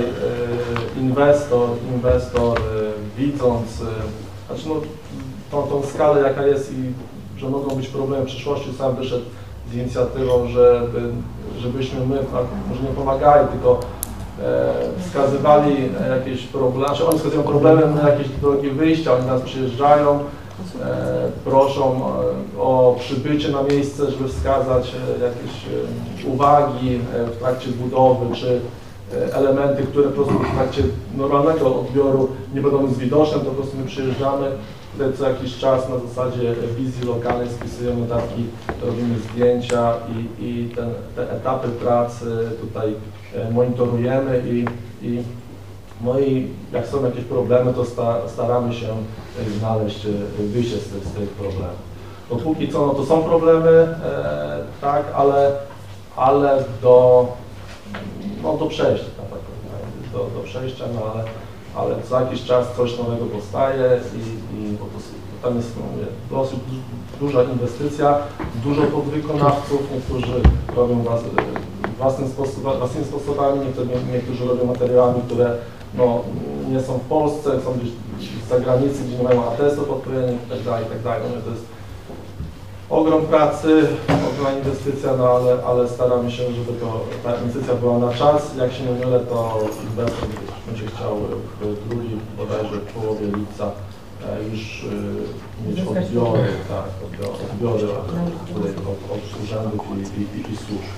inwestor widząc, znaczy no, tą skalę jaka jest i że mogą być problemy w przyszłości, sam wyszedł z inicjatywą, żebyśmy my może nie pomagali, tylko wskazywali jakieś problemy, znaczy oni wskazują problemy na jakieś drogi wyjścia, oni nas przyjeżdżają, proszą o przybycie na miejsce, żeby wskazać jakieś uwagi w trakcie budowy, czy elementy, które po prostu w trakcie normalnego odbioru nie będą nic widoczne, to po prostu my przyjeżdżamy, tutaj co jakiś czas na zasadzie wizji lokalnej spisujemy datki, robimy zdjęcia i te etapy pracy tutaj monitorujemy no i jak są jakieś problemy, to staramy się znaleźć wyjście z tych problemów. Bo póki co, no to są problemy, tak, ale do przejścia, tak, do przejścia, no ale co jakiś czas coś nowego powstaje i po prostu tam jest dosyć duża inwestycja, dużo podwykonawców, niektórzy robią własnymi sposobami, niektórzy robią materiałami, które no, nie są w Polsce, są gdzieś z zagranicy, gdzie nie mają atestów odpowiednich itd. No, to jest ogrom pracy, ogromna inwestycja, no, ale staramy się, żeby ta inwestycja była na czas. Jak się nie mylę, to inwestor będzie chciał w drugiej, bodajże w połowie lipca już mieć odbiory, tak, odbiory od urzędów i służb.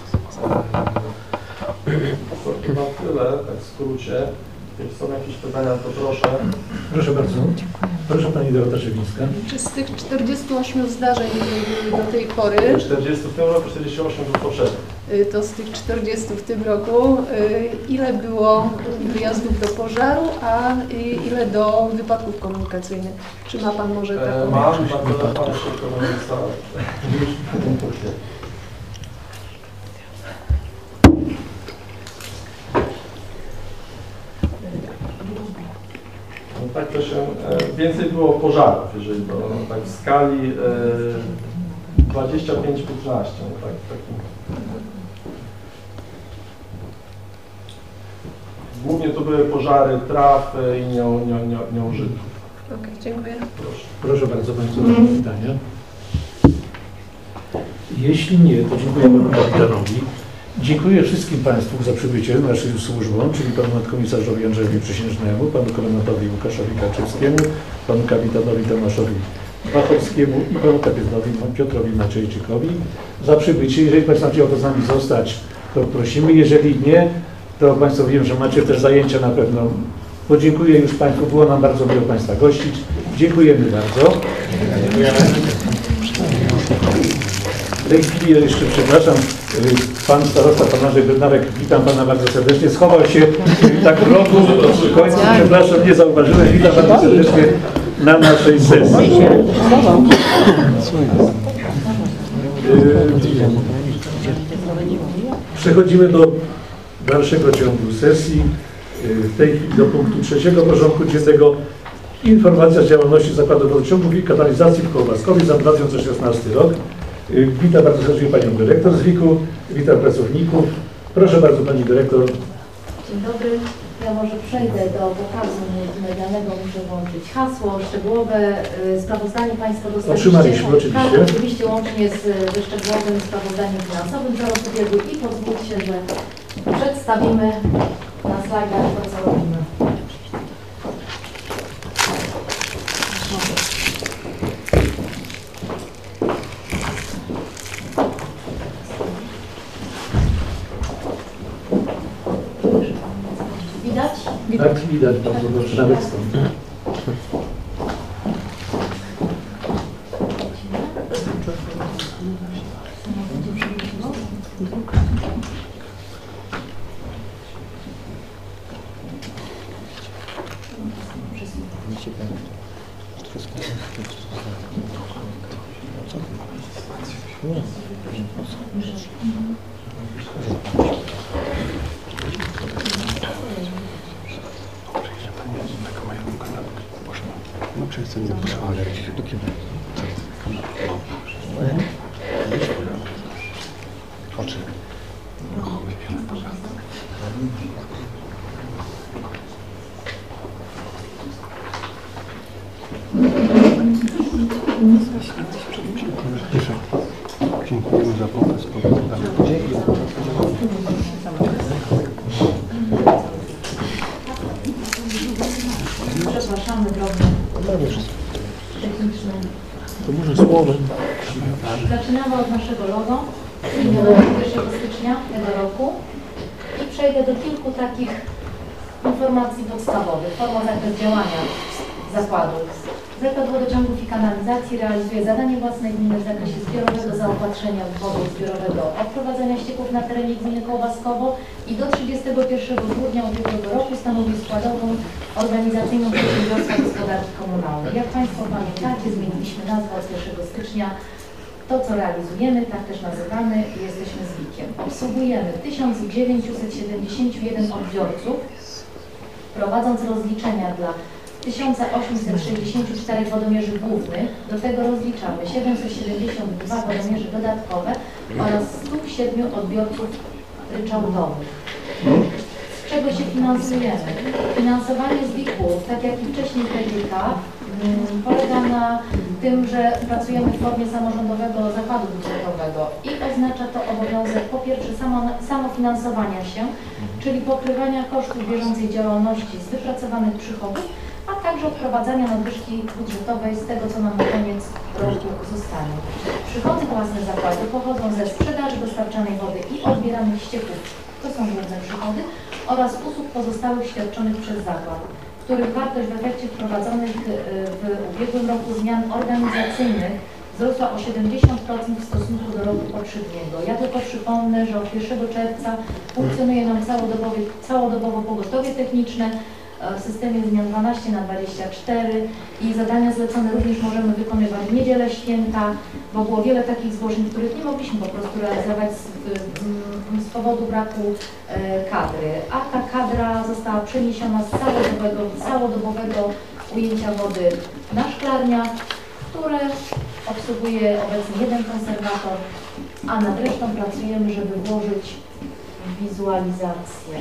To chyba tyle, tak w skrócie. Jak są jakieś pytania, to proszę. Proszę bardzo. Proszę Pani Dorota Szywińska. Czy z tych 48 zdarzeń, które były do tej pory, 40 w tym roku, 48 w poprzednim. To z tych 40 w tym roku, ile było wyjazdów do pożaru, a ile do wypadków komunikacyjnych? Czy ma Pan może taką? Mam, bardzo Pan się komunikował już w tym punkcie. Tak to się, więcej było pożarów, jeżeli to tak w skali 25-15, tak, głównie to były pożary traw i nieużytków. Okej, dziękuję. Proszę. Proszę bardzo, Państwo proszę pytania. Jeśli nie, to dziękujemy kapitanowi. Dziękuję wszystkim Państwu za przybycie naszym służbom, czyli panu nadkomisarzowi Andrzejowi Przysiężnemu, panu komendantowi Łukaszowi Kaczewskiemu, panu kapitanowi Tomaszowi Wachowskiemu i panu kapitanowi Piotrowi Maciejczykowi za przybycie. Jeżeli Państwo macie ochotę z nami zostać, to prosimy. Jeżeli nie, to Państwo wiem, że macie też zajęcia na pewno. Podziękuję już Państwu, było nam bardzo miło Państwa gościć. Dziękujemy bardzo. W tej chwili jeszcze przepraszam, pan starosta, pan Andrzej Bednarek, witam Pana bardzo serdecznie. Schował się tak w rogu, w końcu, przepraszam, nie zauważyłem. Witam bardzo serdecznie na naszej sesji. Przechodzimy do dalszego ciągu sesji. W tej chwili do punktu 3 porządku dziennego. Informacja z działalności Zakładu Wodociągów i Kanalizacji w Kołbaskowie za 2016 rok. Witam bardzo serdecznie Panią Dyrektor z WIK-u, witam pracowników. Proszę bardzo Pani Dyrektor. Dzień dobry. Ja może przejdę do pokazu multimedialnego, muszę włączyć hasło szczegółowe. Sprawozdanie Państwo dostaliście. Otrzymaliśmy oczywiście. Tak, oczywiście łącznie ze szczegółowym sprawozdaniem finansowym za rok ubiegły i pozwólcie, że przedstawimy na slajdach to, co robimy. Widać? Tak, widać, bardzo dobrze, nawet stąd. Dziękujemy za pokaz. Przepraszamy, drobne techniczne. To może słowem. Zaczynamy od naszego logo, 1 stycznia tego roku i przejdę do kilku takich informacji podstawowych. Forma zakres działania zakładu. Zakład Wodociągów i Kanalizacji realizuje zadanie własnej gminy w zakresie zbiorowego zaopatrzenia wodą zbiorowego odprowadzania ścieków na terenie gminy Kołbaskowo i do 31 grudnia ubiegłego roku stanowi składową organizacyjną przedsiębiorstwa gospodarki komunalnej. Jak Państwo pamiętacie, zmieniliśmy nazwę od 1 stycznia. To, co realizujemy, tak też nazywamy, jesteśmy z WIK-iem. Obsługujemy 1971 odbiorców, prowadząc rozliczenia dla 1864 wodomierzy głównych, do tego rozliczamy 772 wodomierzy dodatkowe oraz 107 odbiorców ryczałtowych. Z czego się finansujemy? Finansowanie z WIK-u, tak jak i wcześniej PGK, polega na tym, że pracujemy w formie samorządowego zakładu budżetowego i oznacza to obowiązek po pierwsze samofinansowania się, czyli pokrywania kosztów bieżącej działalności z wypracowanych przychodów, a także odprowadzania nadwyżki budżetowej z tego, co nam na koniec roku zostanie. Przychody własne zakładu pochodzą ze sprzedaży dostarczanej wody i odbieranych ścieków, to są główne przychody, oraz usług pozostałych świadczonych przez zakład, których wartość w efekcie wprowadzonych w ubiegłym roku zmian organizacyjnych wzrosła o 70% w stosunku do roku poprzedniego. Ja tylko przypomnę, że od 1 czerwca funkcjonuje nam całodobowo pogotowie techniczne w systemie zmian 12/24 i zadania zlecone również możemy wykonywać w niedzielę, święta, bo było wiele takich zgłoszeń, których nie mogliśmy po prostu realizować z powodu braku kadry, a ta kadra została przeniesiona z całodobowego ujęcia wody na szklarniach, które obsługuje obecnie jeden konserwator, a nad resztą pracujemy, żeby włożyć wizualizację.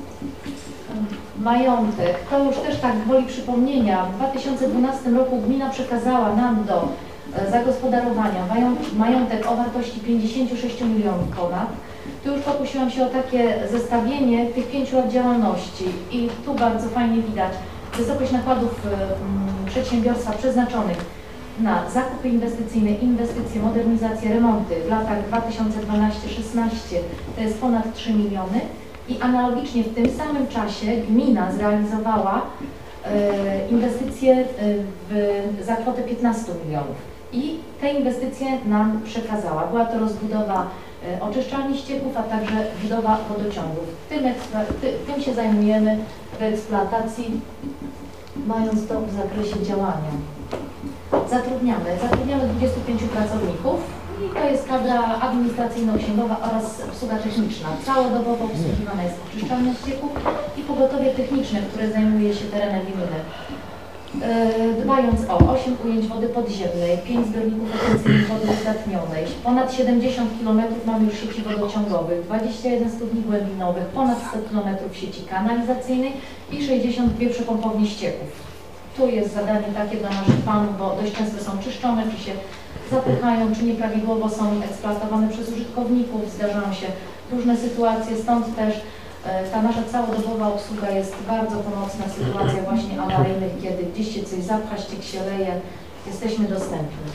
Majątek, to już też tak woli przypomnienia, w 2012 roku gmina przekazała nam do zagospodarowania majątek o wartości 56 milionów ponad, Tu już pokusiłam się o takie zestawienie tych 5 lat działalności i tu bardzo fajnie widać wysokość nakładów przedsiębiorstwa przeznaczonych na zakupy inwestycyjne, inwestycje, modernizacje, remonty w latach 2012-16 to jest ponad 3 miliony i analogicznie w tym samym czasie gmina zrealizowała inwestycje za kwotę 15 milionów i te inwestycje nam przekazała. Była to rozbudowa oczyszczalni ścieków, a także budowa wodociągów. Tym się zajmujemy w eksploatacji, mając to w zakresie działania. Zatrudniamy 25 pracowników i to jest kadra administracyjno-księgowa oraz obsługa techniczna. Całodobowo obsługiwana jest oczyszczalnia ścieków i pogotowie techniczne, które zajmuje się terenem gminy. Dbając o 8 ujęć wody podziemnej, 5 zbiorników retencyjnych wody uzdatnionej, ponad 70 km mamy już sieci wodociągowych, 21 studni głębinowych, ponad 100 km sieci kanalizacyjnej i 62 przepompownie ścieków. Tu jest zadanie takie dla naszych panów, bo dość często są czyszczone, czy się zapychają, czy nieprawidłowo są eksploatowane przez użytkowników, zdarzają się różne sytuacje, stąd też ta nasza całodobowa obsługa jest bardzo pomocna w sytuacjach właśnie awaryjnych, kiedy gdzieś się coś zapcha, ściek się leje, jesteśmy dostępni.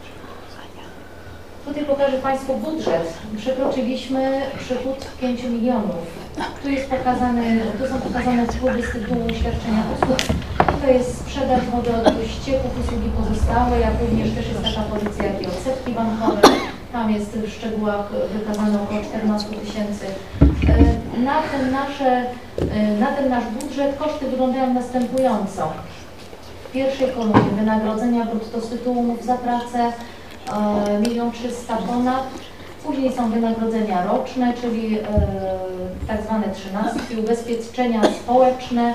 Tutaj pokażę Państwu budżet. Przekroczyliśmy przychód 5 milionów. Tu są pokazane wpływy z tytułu świadczenia usług. To jest sprzedaż wody od ścieków, usługi pozostałe, jak również też jest taka pozycja jak i odsetki bankowe. Tam jest w szczegółach wykazane około 14 000. Na ten nasz budżet koszty wyglądają następująco. W pierwszej kolumnie wynagrodzenia brutto z tytułu umów za pracę 1 300 000 ponad. Później są wynagrodzenia roczne, czyli tak zwane 13, ubezpieczenia społeczne.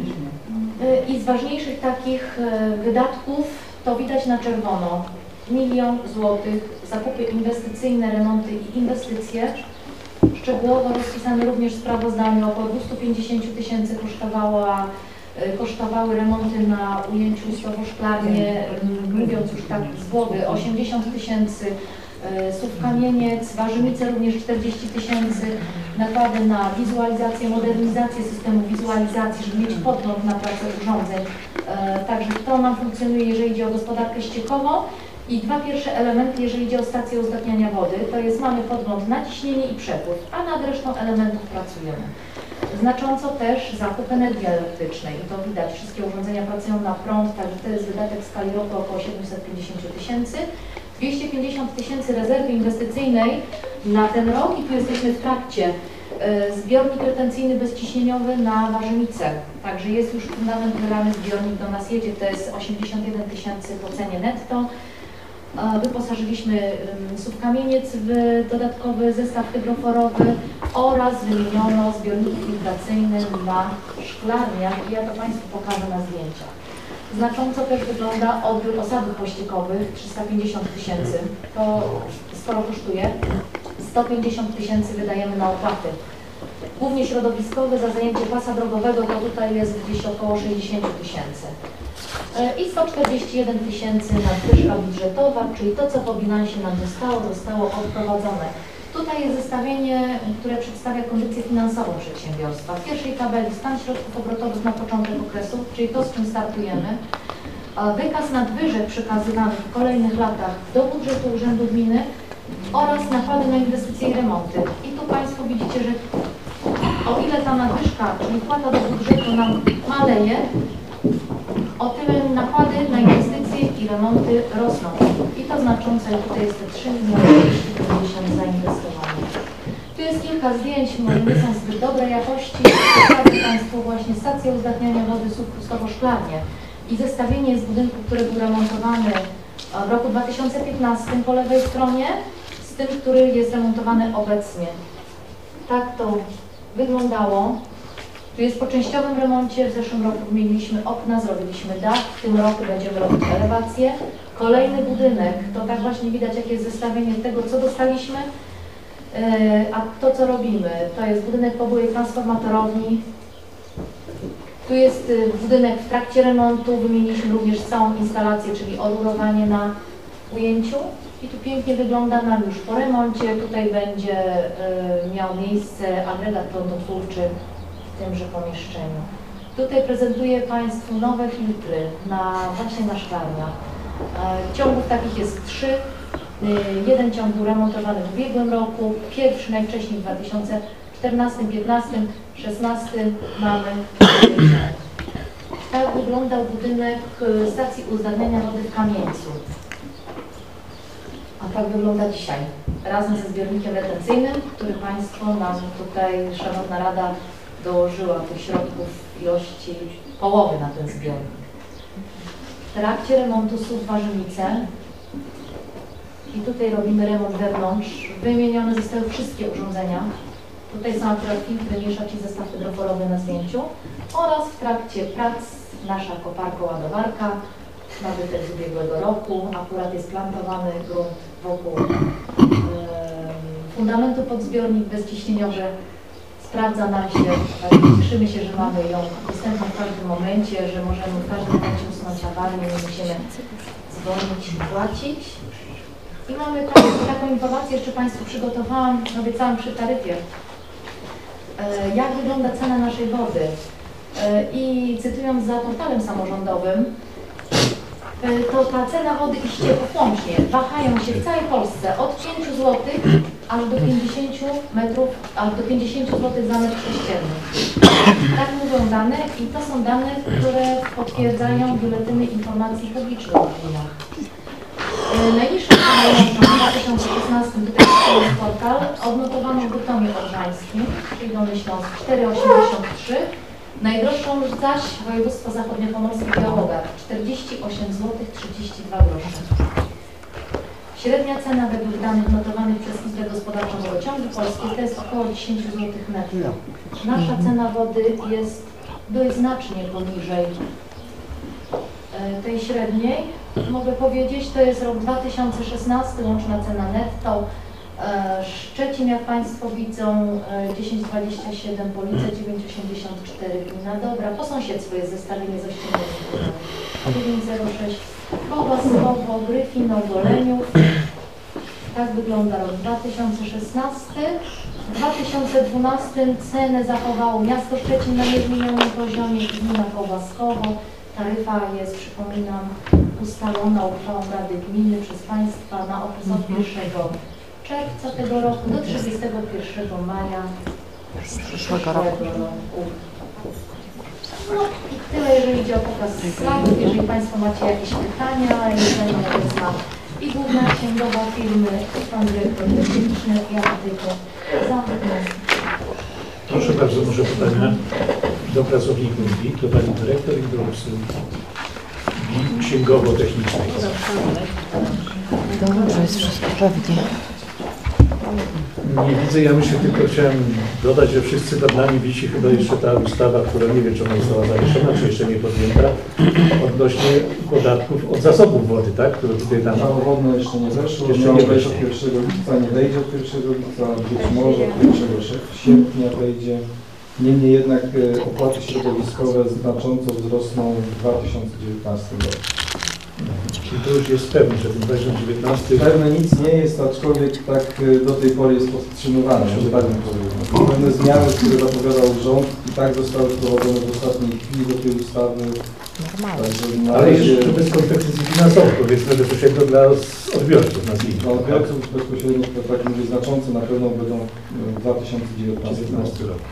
I z ważniejszych takich wydatków to widać na czerwono 1 000 000 złotych, zakupy inwestycyjne, remonty i inwestycje. Szczegółowo rozpisane również w sprawozdaniu, około 250 000 kosztowały remonty na ujęciu Słowo-Szklarnie, mówiąc już tak z głowy, 80 000, SUW Kamieniec, Warzymice również 40 000, nakłady na wizualizację, modernizację systemu wizualizacji, żeby mieć podgląd na pracę urządzeń. Także to nam funkcjonuje, jeżeli idzie o gospodarkę ściekową. I dwa pierwsze elementy, jeżeli idzie o stację uzdatniania wody, to jest mamy podgląd na ciśnienie i przepływ, a nad resztą elementów pracujemy. Znacząco też zakup energii elektrycznej i to widać, wszystkie urządzenia pracują na prąd, także to jest wydatek w skali roku około 750 000. 250 000 rezerwy inwestycyjnej na ten rok i tu jesteśmy w trakcie. Zbiornik retencyjny bezciśnieniowy na Warzymice, także jest już fundament wylany, zbiornik do nas jedzie, to jest 81 000 po cenie netto. Wyposażyliśmy SUW Kamieniec w dodatkowy zestaw hydroforowy oraz wymieniono zbiorniki filtracyjne na szklarniach i ja to Państwu pokażę na zdjęciach. Znacząco też wygląda odbiór osadów pościekowych, 350 000, to sporo kosztuje, 150 000 wydajemy na opłaty. Głównie środowiskowe, za zajęcie pasa drogowego to tutaj jest gdzieś około 60 000. I 141 000 nadwyżka budżetowa, czyli to, co po bilansie nam zostało odprowadzone. Tutaj jest zestawienie, które przedstawia kondycję finansową przedsiębiorstwa. W pierwszej tabeli stan środków obrotowych na początek okresu, czyli to, z czym startujemy. Wykaz nadwyżek przekazywanych w kolejnych latach do budżetu Urzędu Gminy oraz nakłady na inwestycje i remonty. I tu Państwo widzicie, że o ile ta nadwyżka, czyli wpłata do budżetu nam maleje, o tyle nakłady na inwestycje i remonty rosną. I to znacząco, jak tutaj jest te 3 250 zainwestowane. Tu jest kilka zdjęć, może nie są zbyt dobrej jakości. Pokażę Państwu właśnie stację uzdatniania wody SUW Prustowo-Szklarnie i zestawienie z budynku, który był remontowany w roku 2015 po lewej stronie, z tym, który jest remontowany obecnie. Tak to wyglądało. Tu jest po częściowym remoncie, w zeszłym roku wymieniliśmy okna, zrobiliśmy dach, w tym roku będziemy robić elewację. Kolejny budynek, to tak właśnie widać, jakie jest zestawienie tego, co dostaliśmy, a to, co robimy. To jest budynek po byłej transformatorowni. Tu jest budynek w trakcie remontu, wymieniliśmy również całą instalację, czyli orurowanie na ujęciu. I tu pięknie wygląda nam już po remoncie. Tutaj będzie miał miejsce agregat prądotwórczy w tymże pomieszczeniu. Tutaj prezentuję Państwu nowe filtry właśnie na szklarniach. Ciągów takich jest 3. Jeden ciąg był remontowany w ubiegłym roku, pierwszy najwcześniej w 2014, 2015, 2016 mamy. Tak wyglądał budynek stacji uzdatniania wody w Kamieńcu. A tak wygląda dzisiaj, razem ze zbiornikiem retencyjnym, który Państwo nam tutaj, Szanowna Rada, dołożyła tych środków w ilości połowy na ten zbiornik. W trakcie remontu SUW Warzymice i tutaj robimy remont wewnątrz. Wymienione zostały wszystkie urządzenia. Tutaj są akurat filtry, mieszacz i zestaw hydroforowy na zdjęciu oraz w trakcie prac nasza koparko-ładowarka, nabytek z ubiegłego roku. Akurat jest plantowany grunt wokół fundamentu pod zbiornik bezciśnieniowy. Sprawdza nam się, cieszymy się, że mamy ją dostępną w każdym momencie, że możemy w każdym momencie usunąć awarię, nie musimy dzwonić i płacić. I mamy taką informację, jeszcze Państwu przygotowałam, obiecałam przy taryfie, jak wygląda cena naszej wody. I cytując za portalem samorządowym, to ta cena wody i ścieków łącznie wahają się w całej Polsce od 5 zł aż do 50 metrów, aż do 50 zł za metr sześcienny. Tak mówią dane i to są dane, które potwierdzają biuletyny informacji publicznych o gminach. Najniższa cena w 2016, tutaj jest portal, odnotowano w Bytomiu Orżańskim, czyli Dolny Śląsk 4,83. Najdroższą zaś województwo zachodniopomorskie Białogard 48 zł 32 grosze. Średnia cena według danych notowanych przez Izbę Gospodarczą Wodociągi Polskie to jest około 10 zł netto. Nasza cena wody jest dość znacznie poniżej tej średniej. Mogę powiedzieć, to jest rok 2016, łączna cena netto. Szczecin, jak Państwo widzą, 10,27, Police 9,84, Gmina Dobra, po sąsiedztwie jest zestawienie z Ościeniem 9,06, Kołaskowo, Gryfino, Goleniów. Tak wygląda rok 2016. W 2012 cenę zachowało miasto Szczecin na niezmienionym poziomie, gmina Kołaskowo. Taryfa jest, przypominam, ustalona uchwałą Rady Gminy przez Państwa na okres od 1 czerwca tego roku do 31 maja przyszłego roku. No i tyle, jeżeli idzie o pokaz slajdów. Jeżeli Państwo macie jakieś pytania, jeżeli jest nam i główna księgowa firmy, i Pan Dyrektor techniczny, i ja tylko zamknę. Proszę bardzo, może pytania do pracowników WIK, do Pani Dyrektor i do obsługi księgowo-technicznej. Dobrze, jest wszystko pewnie. Nie widzę, ja myślę, tylko chciałem dodać, że wszyscy nad nami wisi chyba jeszcze ta ustawa, która nie wiem, czy ona została zawieszona, czy jeszcze nie podjęta, odnośnie podatków od zasobów wody, tak? Które tutaj tam... Prawo wodne jeszcze nie weszło, jeszcze miało nie wejść weszło. od 1 lipca, nie wejdzie od 1 lipca, być może od 1 sierpnia wejdzie. Niemniej jednak opłaty środowiskowe znacząco wzrosną w 2019 roku. Czyli to już jest pewne, że ten 2019... Pewne nic nie jest, aczkolwiek tak do tej pory jest powstrzymywane, że tak bym powiedział. Pewne zmiany, które zapowiadał rząd i tak zostały wprowadzone w ostatniej chwili do tej ustawy. Ale jeszcze bez kompetencji finansowych, powiedzmy bezpośrednio dla odbiorców, nazwijmy. Dla odbiorców bezpośrednio, to tak mówię, znaczące na pewno będą w 2019 roku.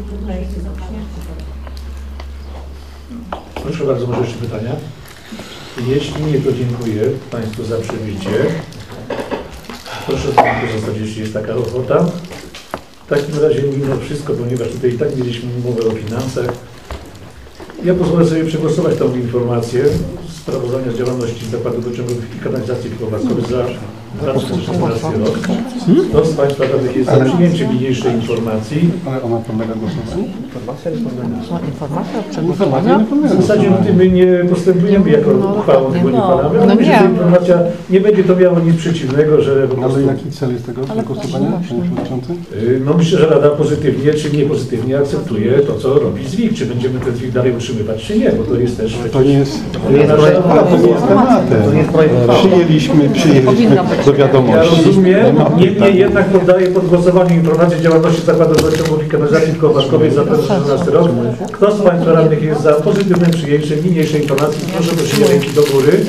Proszę bardzo, może jeszcze pytania? Jeśli nie, to dziękuję Państwu za przybycie. Proszę pozostać, jeśli jest taka ochota. W takim razie mimo wszystko, ponieważ tutaj i tak mieliśmy umowę o finansach, ja pozwolę sobie przegłosować tą informację sprawozdania z działalności Zakładu Wodociągów i Kanalizacji Kołaskowej za 2016 rok. Kto z Państwa radnych jest za przyjęciem niniejszej informacji? Ale ona podlega głosowania? Informacja o przegłosowaniu? W zasadzie my nie postępujemy jako uchwałą, tylko nie padamy, ale myślę, że informacja nie będzie to miało nic przeciwnego, że po prostu... Ale jaki cel jest tego głosowania, Panie Przewodniczący? No myślę, że Rada pozytywnie czy niepozytywnie akceptuje to, co robi ZWIK. Czy będziemy ten ZWIK dalej utrzymywać, czy nie, bo to jest też... To nie jest tematem. Przyjęliśmy do wiadomości. Ja rozumiem, niemniej jednak poddaję pod głosowanie informację działalności Zakładu Wojskowej Kanalizacji w Kołbaskowie za 2016 rok. Kto z Państwa radnych jest za pozytywnym przyjęciem niniejszej informacji? Proszę o podniesienie ręki do góry.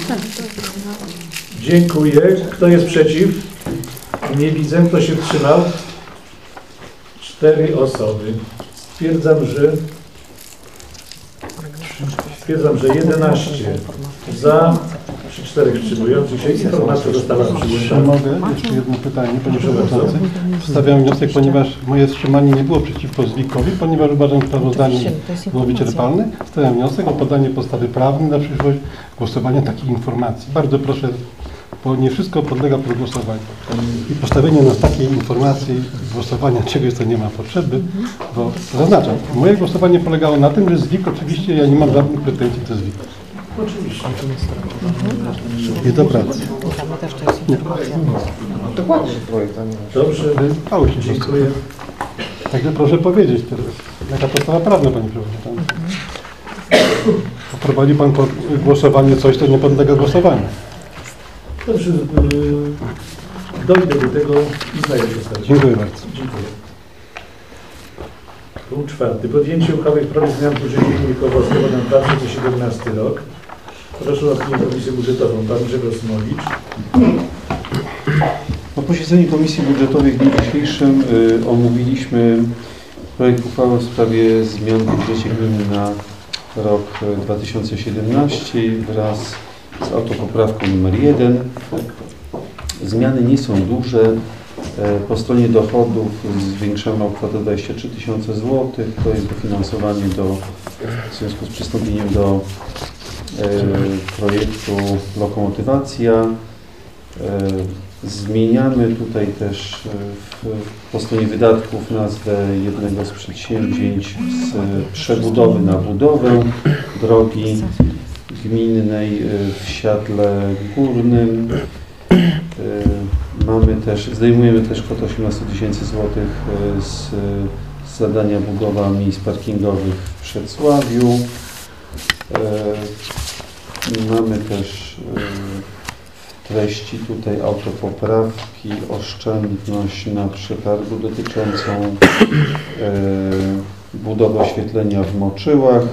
Dziękuję. Kto jest przeciw? Nie widzę. Kto się wstrzymał? 4 osoby. Stwierdzam, że 11 za, 4 wstrzymujących się. Informacja została przyjęta. Mogę? Jeszcze jedno pytanie, panie przewodniczący. Wstawiam wniosek, ponieważ moje wstrzymanie nie było przeciwko zwikowi, ponieważ uważam, że sprawozdanie było wyczerpalne. Wstawiam wniosek o podanie podstawy prawnej na przyszłość głosowania takich informacji. Bardzo proszę, bo nie wszystko podlega pod głosowanie. I postawienie na takiej informacji głosowania czegoś, co nie ma potrzeby, bo zaznaczam, moje głosowanie polegało na tym, że zwik oczywiście ja nie mam żadnych pretensji do zwiku. Oczywiście. Nie do pracy. Nie. Dokładnie projekt, a nie Dobrze. Dziękuję. Także proszę powiedzieć teraz, jaka podstawa prawna, panie przewodniczący. Poprowadzi pan pod głosowanie coś, co nie podlega głosowaniu. Dobrze, dojdę do tego i znajdę się. Dziękuję bardzo. Dziękuję. Punkt 4. Podjęcie uchwały w sprawie zmian w budżecie gminy Kołbaskowa na 2017 rok. Proszę o opinię Komisję Budżetową. Pan Grzegorz Smowicz. Na posiedzeniu Komisji Budżetowej w dniu dzisiejszym omówiliśmy projekt uchwały w sprawie zmian w budżecie gminy na rok 2017 wraz z autopoprawką numer 1. Zmiany nie są duże. Po stronie dochodów zwiększamy o kwotę 23 000 złotych. To jest dofinansowanie w związku z przystąpieniem do projektu Lokomotywacja. Zmieniamy tutaj też po stronie wydatków nazwę jednego z przedsięwzięć z przebudowy na budowę drogi gminnej w Siadle Górnym. Zdejmujemy też kwotę 18 000 złotych z zadania budowa miejsc parkingowych w Przedsławiu. Mamy też w treści tutaj autopoprawki, oszczędność na przetargu dotyczącą budowy oświetlenia w Moczyłach.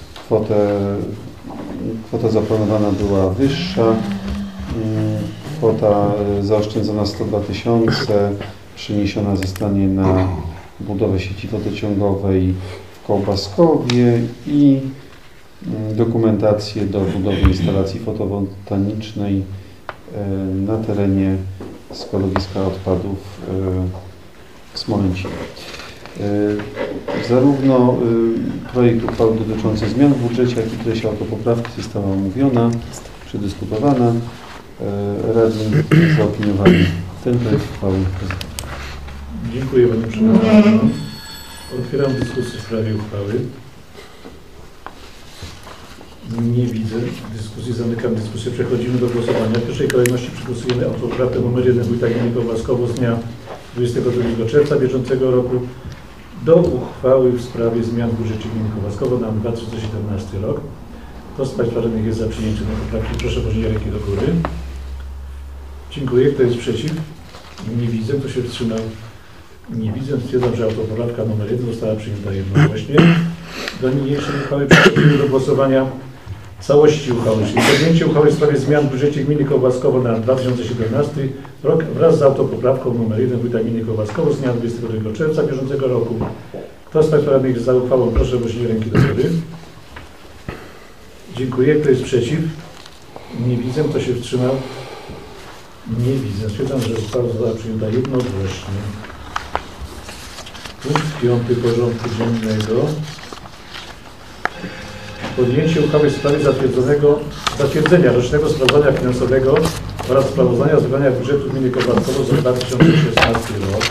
Kwota zaplanowana była wyższa. Kwota zaoszczędzona 102 000 przeniesiona zostanie na budowę sieci wodociągowej w Kołbaskowie i dokumentację do budowy instalacji fotowoltaicznej na terenie składowiska odpadów w Smolęcinie. Zarówno projekt uchwały dotyczący zmian w budżecie, jak i treść autopoprawki została omówiona, przedyskutowana. Radni zaopiniowali ten projekt uchwały. Dziękuję panie przewodniczący. Otwieram dyskusję w sprawie uchwały. Nie widzę dyskusji, zamykam dyskusję. Przechodzimy do głosowania. W pierwszej kolejności przegłosujemy autopoprawkę nr 1 Wójta Gminy Kołbaskowo z dnia 22 czerwca bieżącego roku do uchwały w sprawie zmian w budżecie gminy Kołbaskowo na 2017 rok. Kto z Państwa radnych jest za przyjęciem tej poprawki? Proszę podnieść ręki do góry. Dziękuję. Kto jest przeciw? Nie widzę. Kto się wstrzymał? Nie widzę. Stwierdzam, że autopoprawka nr 1 została przyjęta jednogłośnie. Do niniejszej uchwały przechodzimy do głosowania całości uchwały, czyli podjęcie uchwały w sprawie zmian w budżecie gminy Kołbaskowo na 2017 rok wraz z autopoprawką nr 1 Wójta Gminy Kołbaskowo z dnia 22 czerwca bieżącego roku. Kto z Państwa radnych jest za uchwałą? Proszę o podniesienie ręki do góry. Dziękuję. Kto jest przeciw? Nie widzę. Kto się wstrzymał? Nie widzę. Stwierdzam, że uchwała została przyjęta jednogłośnie. Punkt 5 porządku dziennego. Podjęcie uchwały w sprawie zatwierdzenia rocznego sprawozdania finansowego oraz sprawozdania z wykonania budżetu gminy Kołbaskowo za 2016 rok.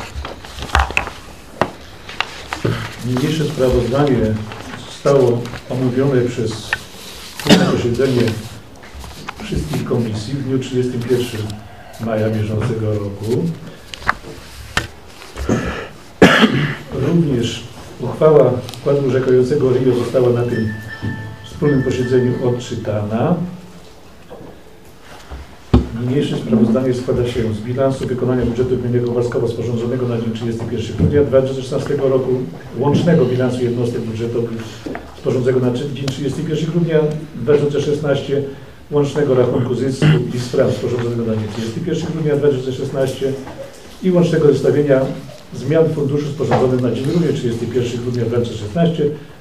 Niniejsze sprawozdanie zostało omówione przez wspólne posiedzenie wszystkich komisji w dniu 31 maja bieżącego roku. Również uchwała Układu Rzekającego RIO została na tym wspólnym posiedzeniu odczytana. Niniejsze sprawozdanie składa się z bilansu wykonania budżetu gminy Kołaskowo sporządzonego na dzień 31 grudnia 2016 roku, łącznego bilansu jednostek budżetowych sporządzonego na dzień 31 grudnia 2016, łącznego rachunku zysków i strat sporządzonego na dzień 31 grudnia 2016 i łącznego zestawienia zmian funduszu sporządzonym na dzień również 31 grudnia 2016